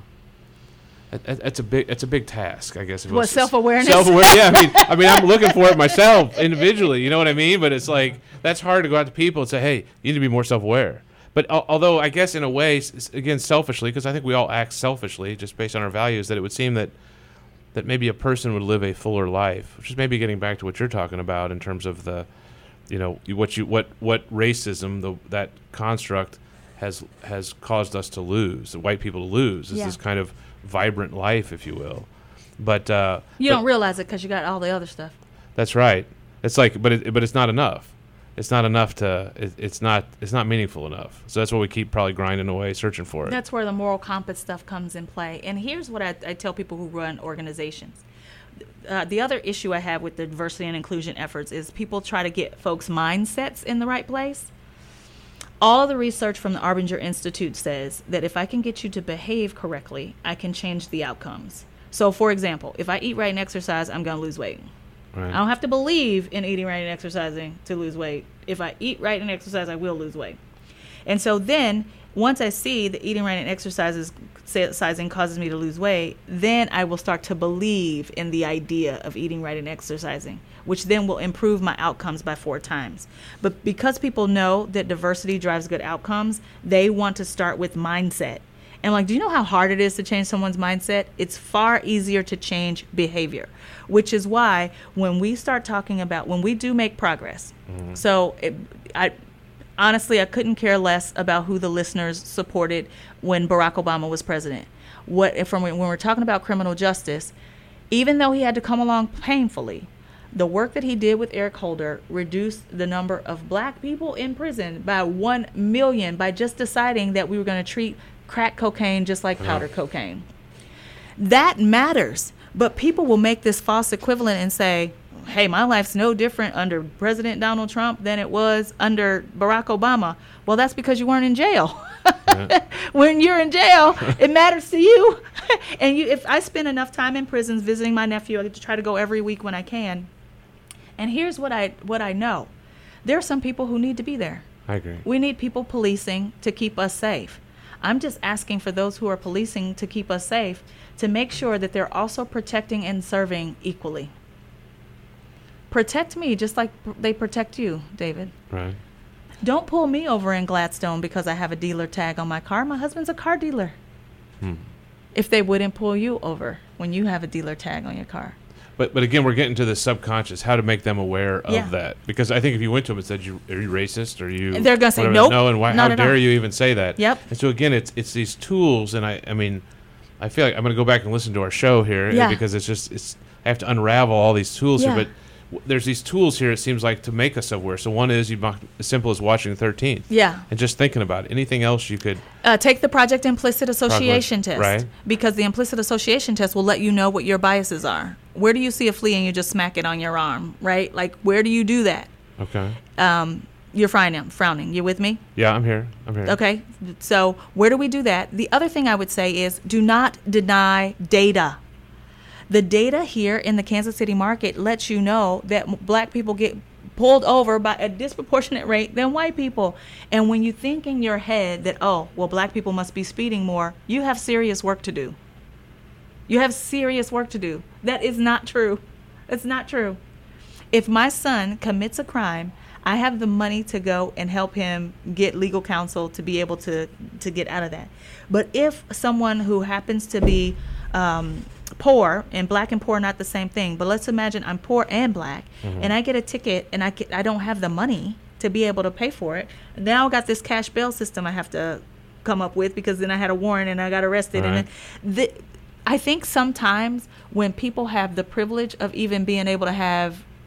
It- it- It's a big. It's a big task, I guess. If it What, was- self-awareness? Self-awareness. Yeah, I mean, I mean, I'm looking for it myself individually. You know what I mean? But it's like that's hard to go out to people and say, "Hey, you need to be more self-aware." But al- although I guess in a way, s- s- again, selfishly, because I think we all act selfishly just based on our values, that it would seem that that maybe a person would live a fuller life, which is maybe getting back to what you're talking about in terms of the, you know, you- what you what what racism, the that construct has has caused us to lose, the white people to lose, is Yeah. this kind of vibrant life, if you will. But uh, You but don't realize it because you got all the other stuff. that's right. It's like, but it, but it's not enough. It's not enough to. It, it's not. It's not meaningful enough. So that's why we keep probably grinding away, searching for it. That's where the moral compass stuff comes in play. And here's what I, I tell people who run organizations. Uh, the other issue I have with the diversity and inclusion efforts is people try to get folks' mindsets in the right place. All of the research from the Arbinger Institute says that if I can get you to behave correctly, I can change the outcomes. So, for example, if I eat right and exercise, I'm going to lose weight. Right. I don't have to believe in eating right and exercising to lose weight. If I eat right and exercise, I will lose weight. And so then, once I see that eating right and exercises, exercising causes me to lose weight, then I will start to believe in the idea of eating right and exercising, which then will improve my outcomes by four times. But because people know that diversity drives good outcomes, they want to start with mindset. And like, do you know how hard it is to change someone's mindset? It's far easier to change behavior, which is why when we start talking about, when we do make progress, mm-hmm. so it, I honestly, I couldn't care less about who the listeners supported when Barack Obama was president. What from when we're talking about criminal justice, even though he had to come along painfully, the work that he did with Eric Holder reduced the number of black people in prison by one million by just deciding that we were going to treat crack cocaine just like powder uh-huh. cocaine. That matters, but people will make this false equivalent and say, hey, my life's no different under President Donald Trump than it was under Barack Obama. Well, that's because you weren't in jail. Yeah. When you're in jail, it matters to you. And you, if I spend enough time in prisons visiting my nephew, I get to try to go every week when I can. And here's what I what I know. There are some people who need to be there. I agree. We need people policing to keep us safe. I'm just asking for those who are policing to keep us safe to make sure that they're also protecting and serving equally. Protect me just like they protect you, David. Right. Don't pull me over in Gladstone because I have a dealer tag on my car. My husband's a car dealer. Hmm. If they wouldn't pull you over when you have a dealer tag on your car. But but again, we're getting to the subconscious, how to make them aware of Yeah. that. Because I think if you went to them and said, you, are you racist? Are you... And they're gonna say, whatever, nope, No, and why, not how at dare all. you even say that? Yep. And so again, it's it's these tools, and I, I mean, I feel like I'm going to go back and listen to our show here Yeah. because it's just, it's I have to unravel all these tools Yeah. here. But w- there's these tools here, it seems like, to make us aware. So one is you mock- as simple as watching the thirteenth. Yeah. And just thinking about it. Anything else you could... Uh, take the Project Implicit Association Project, test. right. Because the Implicit Association test will let you know what your biases are. Where do you see a flea and you just smack it on your arm, right? Like, where do you do that? Okay. Um, you're frowning. Frowning. You with me? Yeah, I'm here. I'm here. Okay. So where do we do that? The other thing I would say is do not deny data. The data here in the Kansas City market lets you know that m- black people get pulled over by a disproportionate rate than white people. And when you think in your head that, oh, well, black people must be speeding more, you have serious work to do. You have serious work to do. That is not true. It's not true. If my son commits a crime, I have the money to go and help him get legal counsel to be able to, to get out of that. But if someone who happens to be um, poor, and black and poor are not the same thing, but let's imagine I'm poor and black, mm-hmm. and I get a ticket and I, get, I don't have the money to be able to pay for it. Now I got this cash bail system I have to come up with because then I had a warrant and I got arrested. Right. And the, I think sometimes when people have the privilege of even being able to have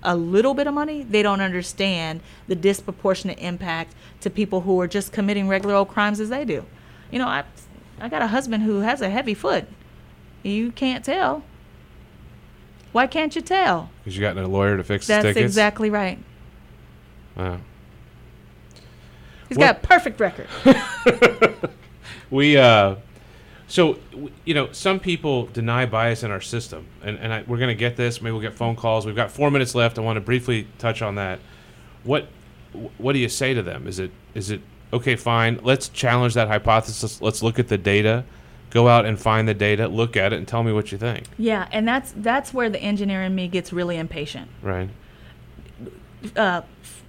a little bit of money, they don't understand the disproportionate impact to people who are just committing regular old crimes as they do. You know, I I got a husband who has a heavy foot. You can't tell. Why can't you tell? Because you got a lawyer to fix That's his tickets? exactly right. Wow. He's What- got a perfect record. We, uh, so, w- you know, some people deny bias in our system, and, and I, we're going to get this. Maybe we'll get phone calls. We've got four minutes left. I want to briefly touch on that. What what do you say to them? Is it is it, okay, fine, let's challenge that hypothesis. Let's look at the data. Go out and find the data, look at it, and tell me what you think. Yeah, and that's that's where the engineer in me gets really impatient. Right. Uh,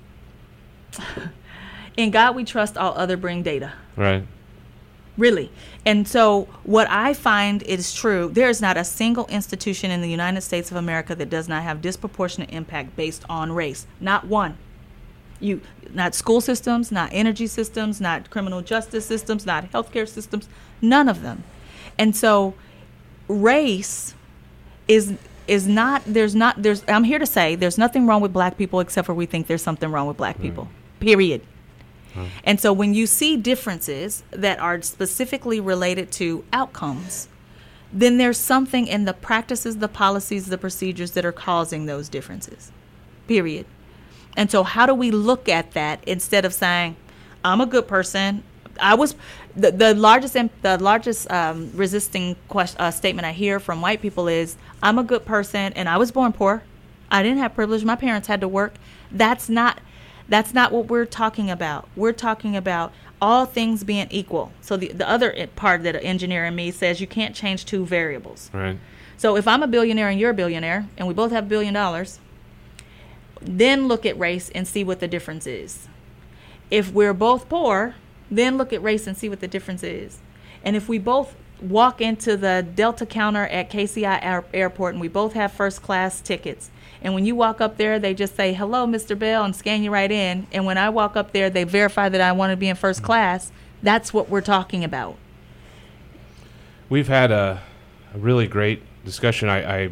in God we trust, all other bring data. Right. Really. And so what I find is true, there is not a single institution in the United States of America that does not have disproportionate impact based on race. Not one. You, not school systems, not energy systems, not criminal justice systems, not healthcare systems, none of them. And so race is is not, there's not, there's, I'm here to say there's nothing wrong with black people except for we think there's something wrong with black people, period. And so when you see differences that are specifically related to outcomes, then there's something in the practices, the policies, the procedures that are causing those differences, period. And so how do we look at that instead of saying, I'm a good person? I was the, the largest the largest um, resisting question, uh, statement I hear from white people is, I'm a good person and I was born poor. I didn't have privilege. My parents had to work. That's not That's not what we're talking about. We're talking about all things being equal. So the, the other part that an engineer in me says you can't change two variables. Right. So if I'm a billionaire and you're a billionaire and we both have a billion dollars, then look at race and see what the difference is. If we're both poor, then look at race and see what the difference is. And if we both walk into the Delta counter at K C I Air- Airport and we both have first class tickets, and when you walk up there, they just say, hello, Mister Bell, and scan you right in. And when I walk up there, they verify that I want to be in first class. That's what we're talking about. We've had a, a really great discussion. I I,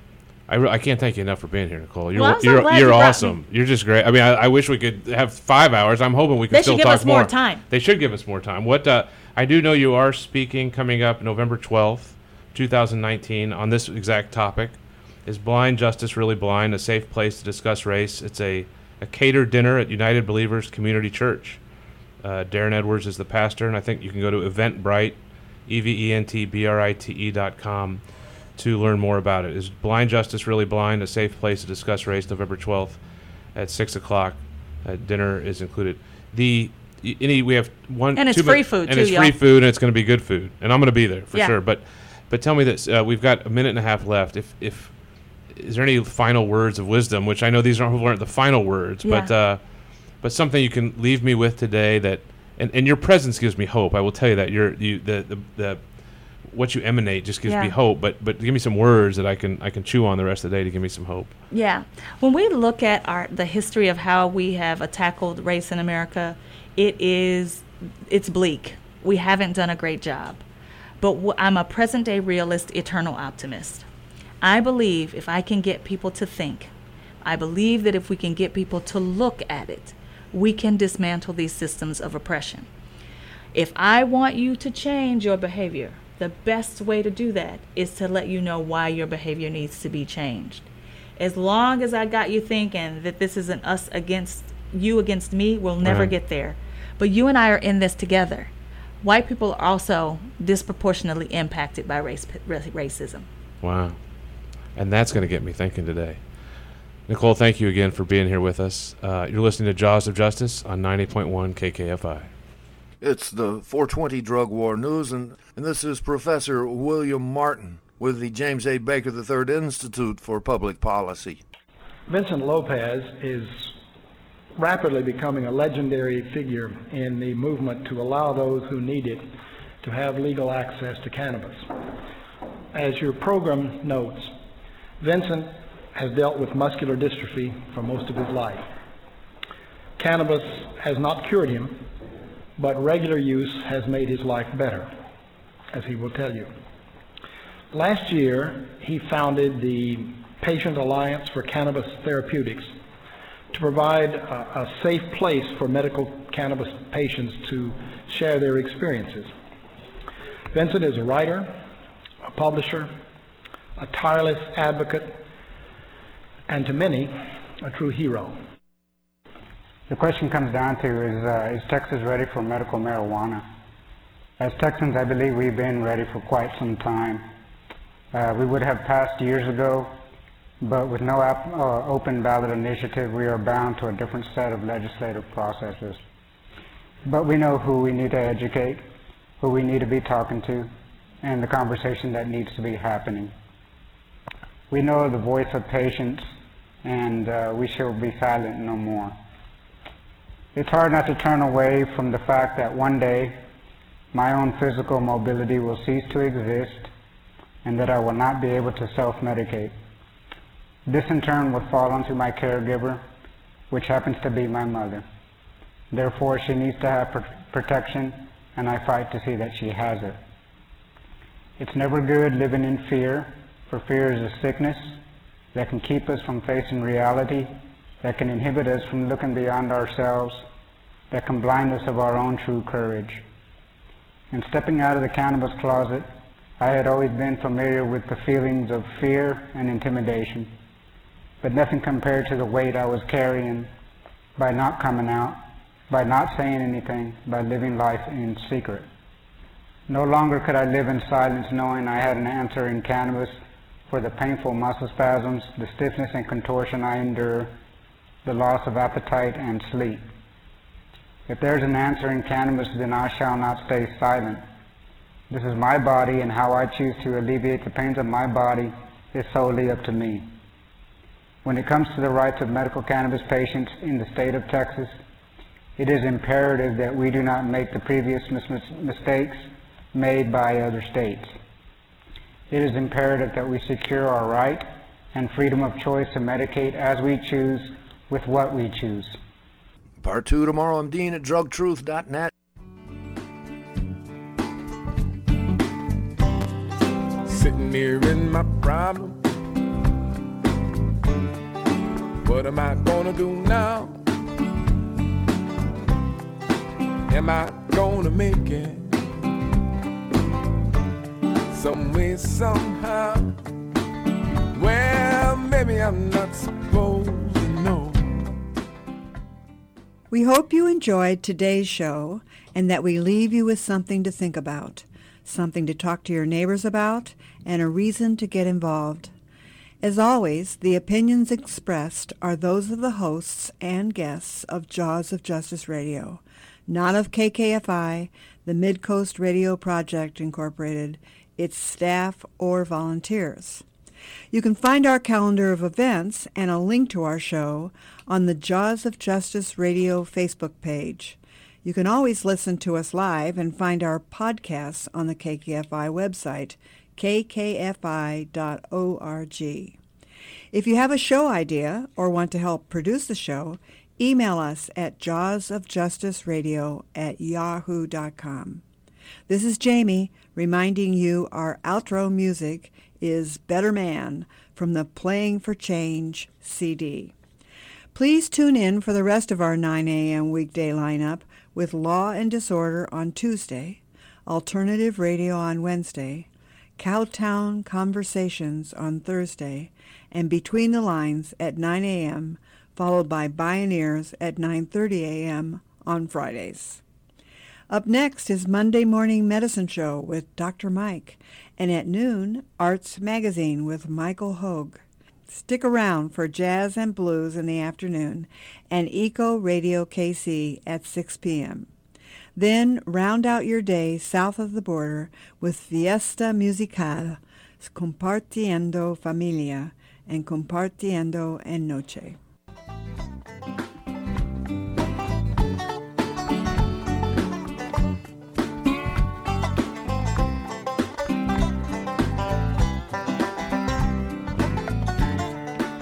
I, re- I can't thank you enough for being here, Nicole. You're Well, I'm so you're, glad you're you brought awesome. me. You're just great. I mean, I, I wish we could have five hours. I'm hoping we can They still should give talk us more time. They should give us more time. What uh, I do know, you are speaking coming up November twelfth, twenty nineteen, on this exact topic. Is Blind Justice Really Blind? A safe place to discuss race. It's a, a catered dinner at United Believers Community Church. Uh, Darren Edwards is the pastor, and I think you can go to Eventbrite, E V E N T B R I T E dot com to learn more about it. Is Blind Justice Really Blind? A safe place to discuss race, November twelfth at six o'clock. Uh, dinner is included. The y- any we have one And it's two free min- food, and too, it's y'all. free food, and it's going to be good food, and I'm going to be there for Yeah. sure. But but tell me this: uh, we've got a minute and a half left. If if is there any final words of wisdom? Which I know these aren't, aren't the final words, Yeah. but uh, but something you can leave me with today that, and, and your presence gives me hope. I will tell you that you're you the the, the what you emanate just gives Yeah. me hope. But but give me some words that I can I can chew on the rest of the day to give me some hope. Yeah. When we look at our the history of how we have uh, tackled race in America, it is it's bleak. We haven't done a great job. But w- I'm a present-day realist, eternal optimist. I believe if I can get people to think, I believe that if we can get people to look at it, we can dismantle these systems of oppression. If I want you to change your behavior, the best way to do that is to let you know why your behavior needs to be changed. As long as I got you thinking that this isn't us against you against me, we'll never Right. get there. But you and I are in this together. White people are also disproportionately impacted by race, racism. Wow. And that's going to get me thinking today. Nicole, thank you again for being here with us. Uh, you're listening to Jaws of Justice on ninety point one K K F I. It's the four twenty Drug War News, and, and this is Professor William Martin with the James A. Baker the third Institute for Public Policy. Vincent Lopez is rapidly becoming a legendary figure in the movement to allow those who need it to have legal access to cannabis. As your program notes, Vincent has dealt with muscular dystrophy for most of his life. Cannabis has not cured him, but regular use has made his life better, as he will tell you. Last year, he founded the Patient Alliance for Cannabis Therapeutics, to provide a, a safe place for medical cannabis patients to share their experiences. Vincent is a writer, a publisher, a tireless advocate, and to many, a true hero. The question comes down to is, uh, is Texas ready for medical marijuana? As Texans, I believe we've been ready for quite some time. Uh, we would have passed years ago, but with no ap- uh, open ballot initiative, we are bound to a different set of legislative processes. But we know who we need to educate, who we need to be talking to, and the conversation that needs to be happening. We know the voice of patients, and uh, we shall be silent no more. It's hard not to turn away from the fact that one day my own physical mobility will cease to exist and that I will not be able to self-medicate. This in turn will fall onto my caregiver, which happens to be my mother. Therefore, she needs to have pr- protection, and I fight to see that she has it. It's never good living in fear, for fear is a sickness that can keep us from facing reality, that can inhibit us from looking beyond ourselves, that can blind us of our own true courage. In stepping out of the cannabis closet, I had always been familiar with the feelings of fear and intimidation, but nothing compared to the weight I was carrying by not coming out, by not saying anything, by living life in secret. No longer could I live in silence knowing I had an answer in cannabis for the painful muscle spasms, the stiffness and contortion I endure, the loss of appetite and sleep. If there's an answer in cannabis, then I shall not stay silent. This is my body, and how I choose to alleviate the pains of my body is solely up to me. When it comes to the rights of medical cannabis patients in the state of Texas, it is imperative that we do not make the previous mis- mistakes made by other states. It is imperative that we secure our right and freedom of choice to medicate as we choose with what we choose. Part two tomorrow. I'm Dean at drug truth dot net. Sitting here in my problem. What am I gonna do now? Am I gonna make it? Some way, somehow. Well, maybe I'm not supposed to know. We hope you enjoyed today's show and that we leave you with something to think about, something to talk to your neighbors about, and a reason to get involved. As always, the opinions expressed are those of the hosts and guests of Jaws of Justice Radio, not of K K F I, the Mid-Coast Radio Project, Incorporated, its staff, or volunteers. You can find our calendar of events and a link to our show on the Jaws of Justice Radio Facebook page. You can always listen to us live and find our podcasts on the K K F I website, k k f i dot org. If you have a show idea or want to help produce the show, email us at jawsofjusticeradio at yahoo dot com. This is Jamie reminding you our outro music is Better Man from the Playing for Change C D. Please tune in for the rest of our nine a.m. weekday lineup with Law and Disorder on Tuesday, Alternative Radio on Wednesday, Cowtown Conversations on Thursday, and Between the Lines at nine a.m., followed by Bioneers at nine thirty a.m. on Fridays. Up next is Monday Morning Medicine Show with Doctor Mike, and at noon, Arts Magazine with Michael Hogue. Stick around for Jazz and Blues in the afternoon and Eco Radio K C at six p.m. Then round out your day south of the border with Fiesta Musical, Compartiendo Familia, and Compartiendo en Noche.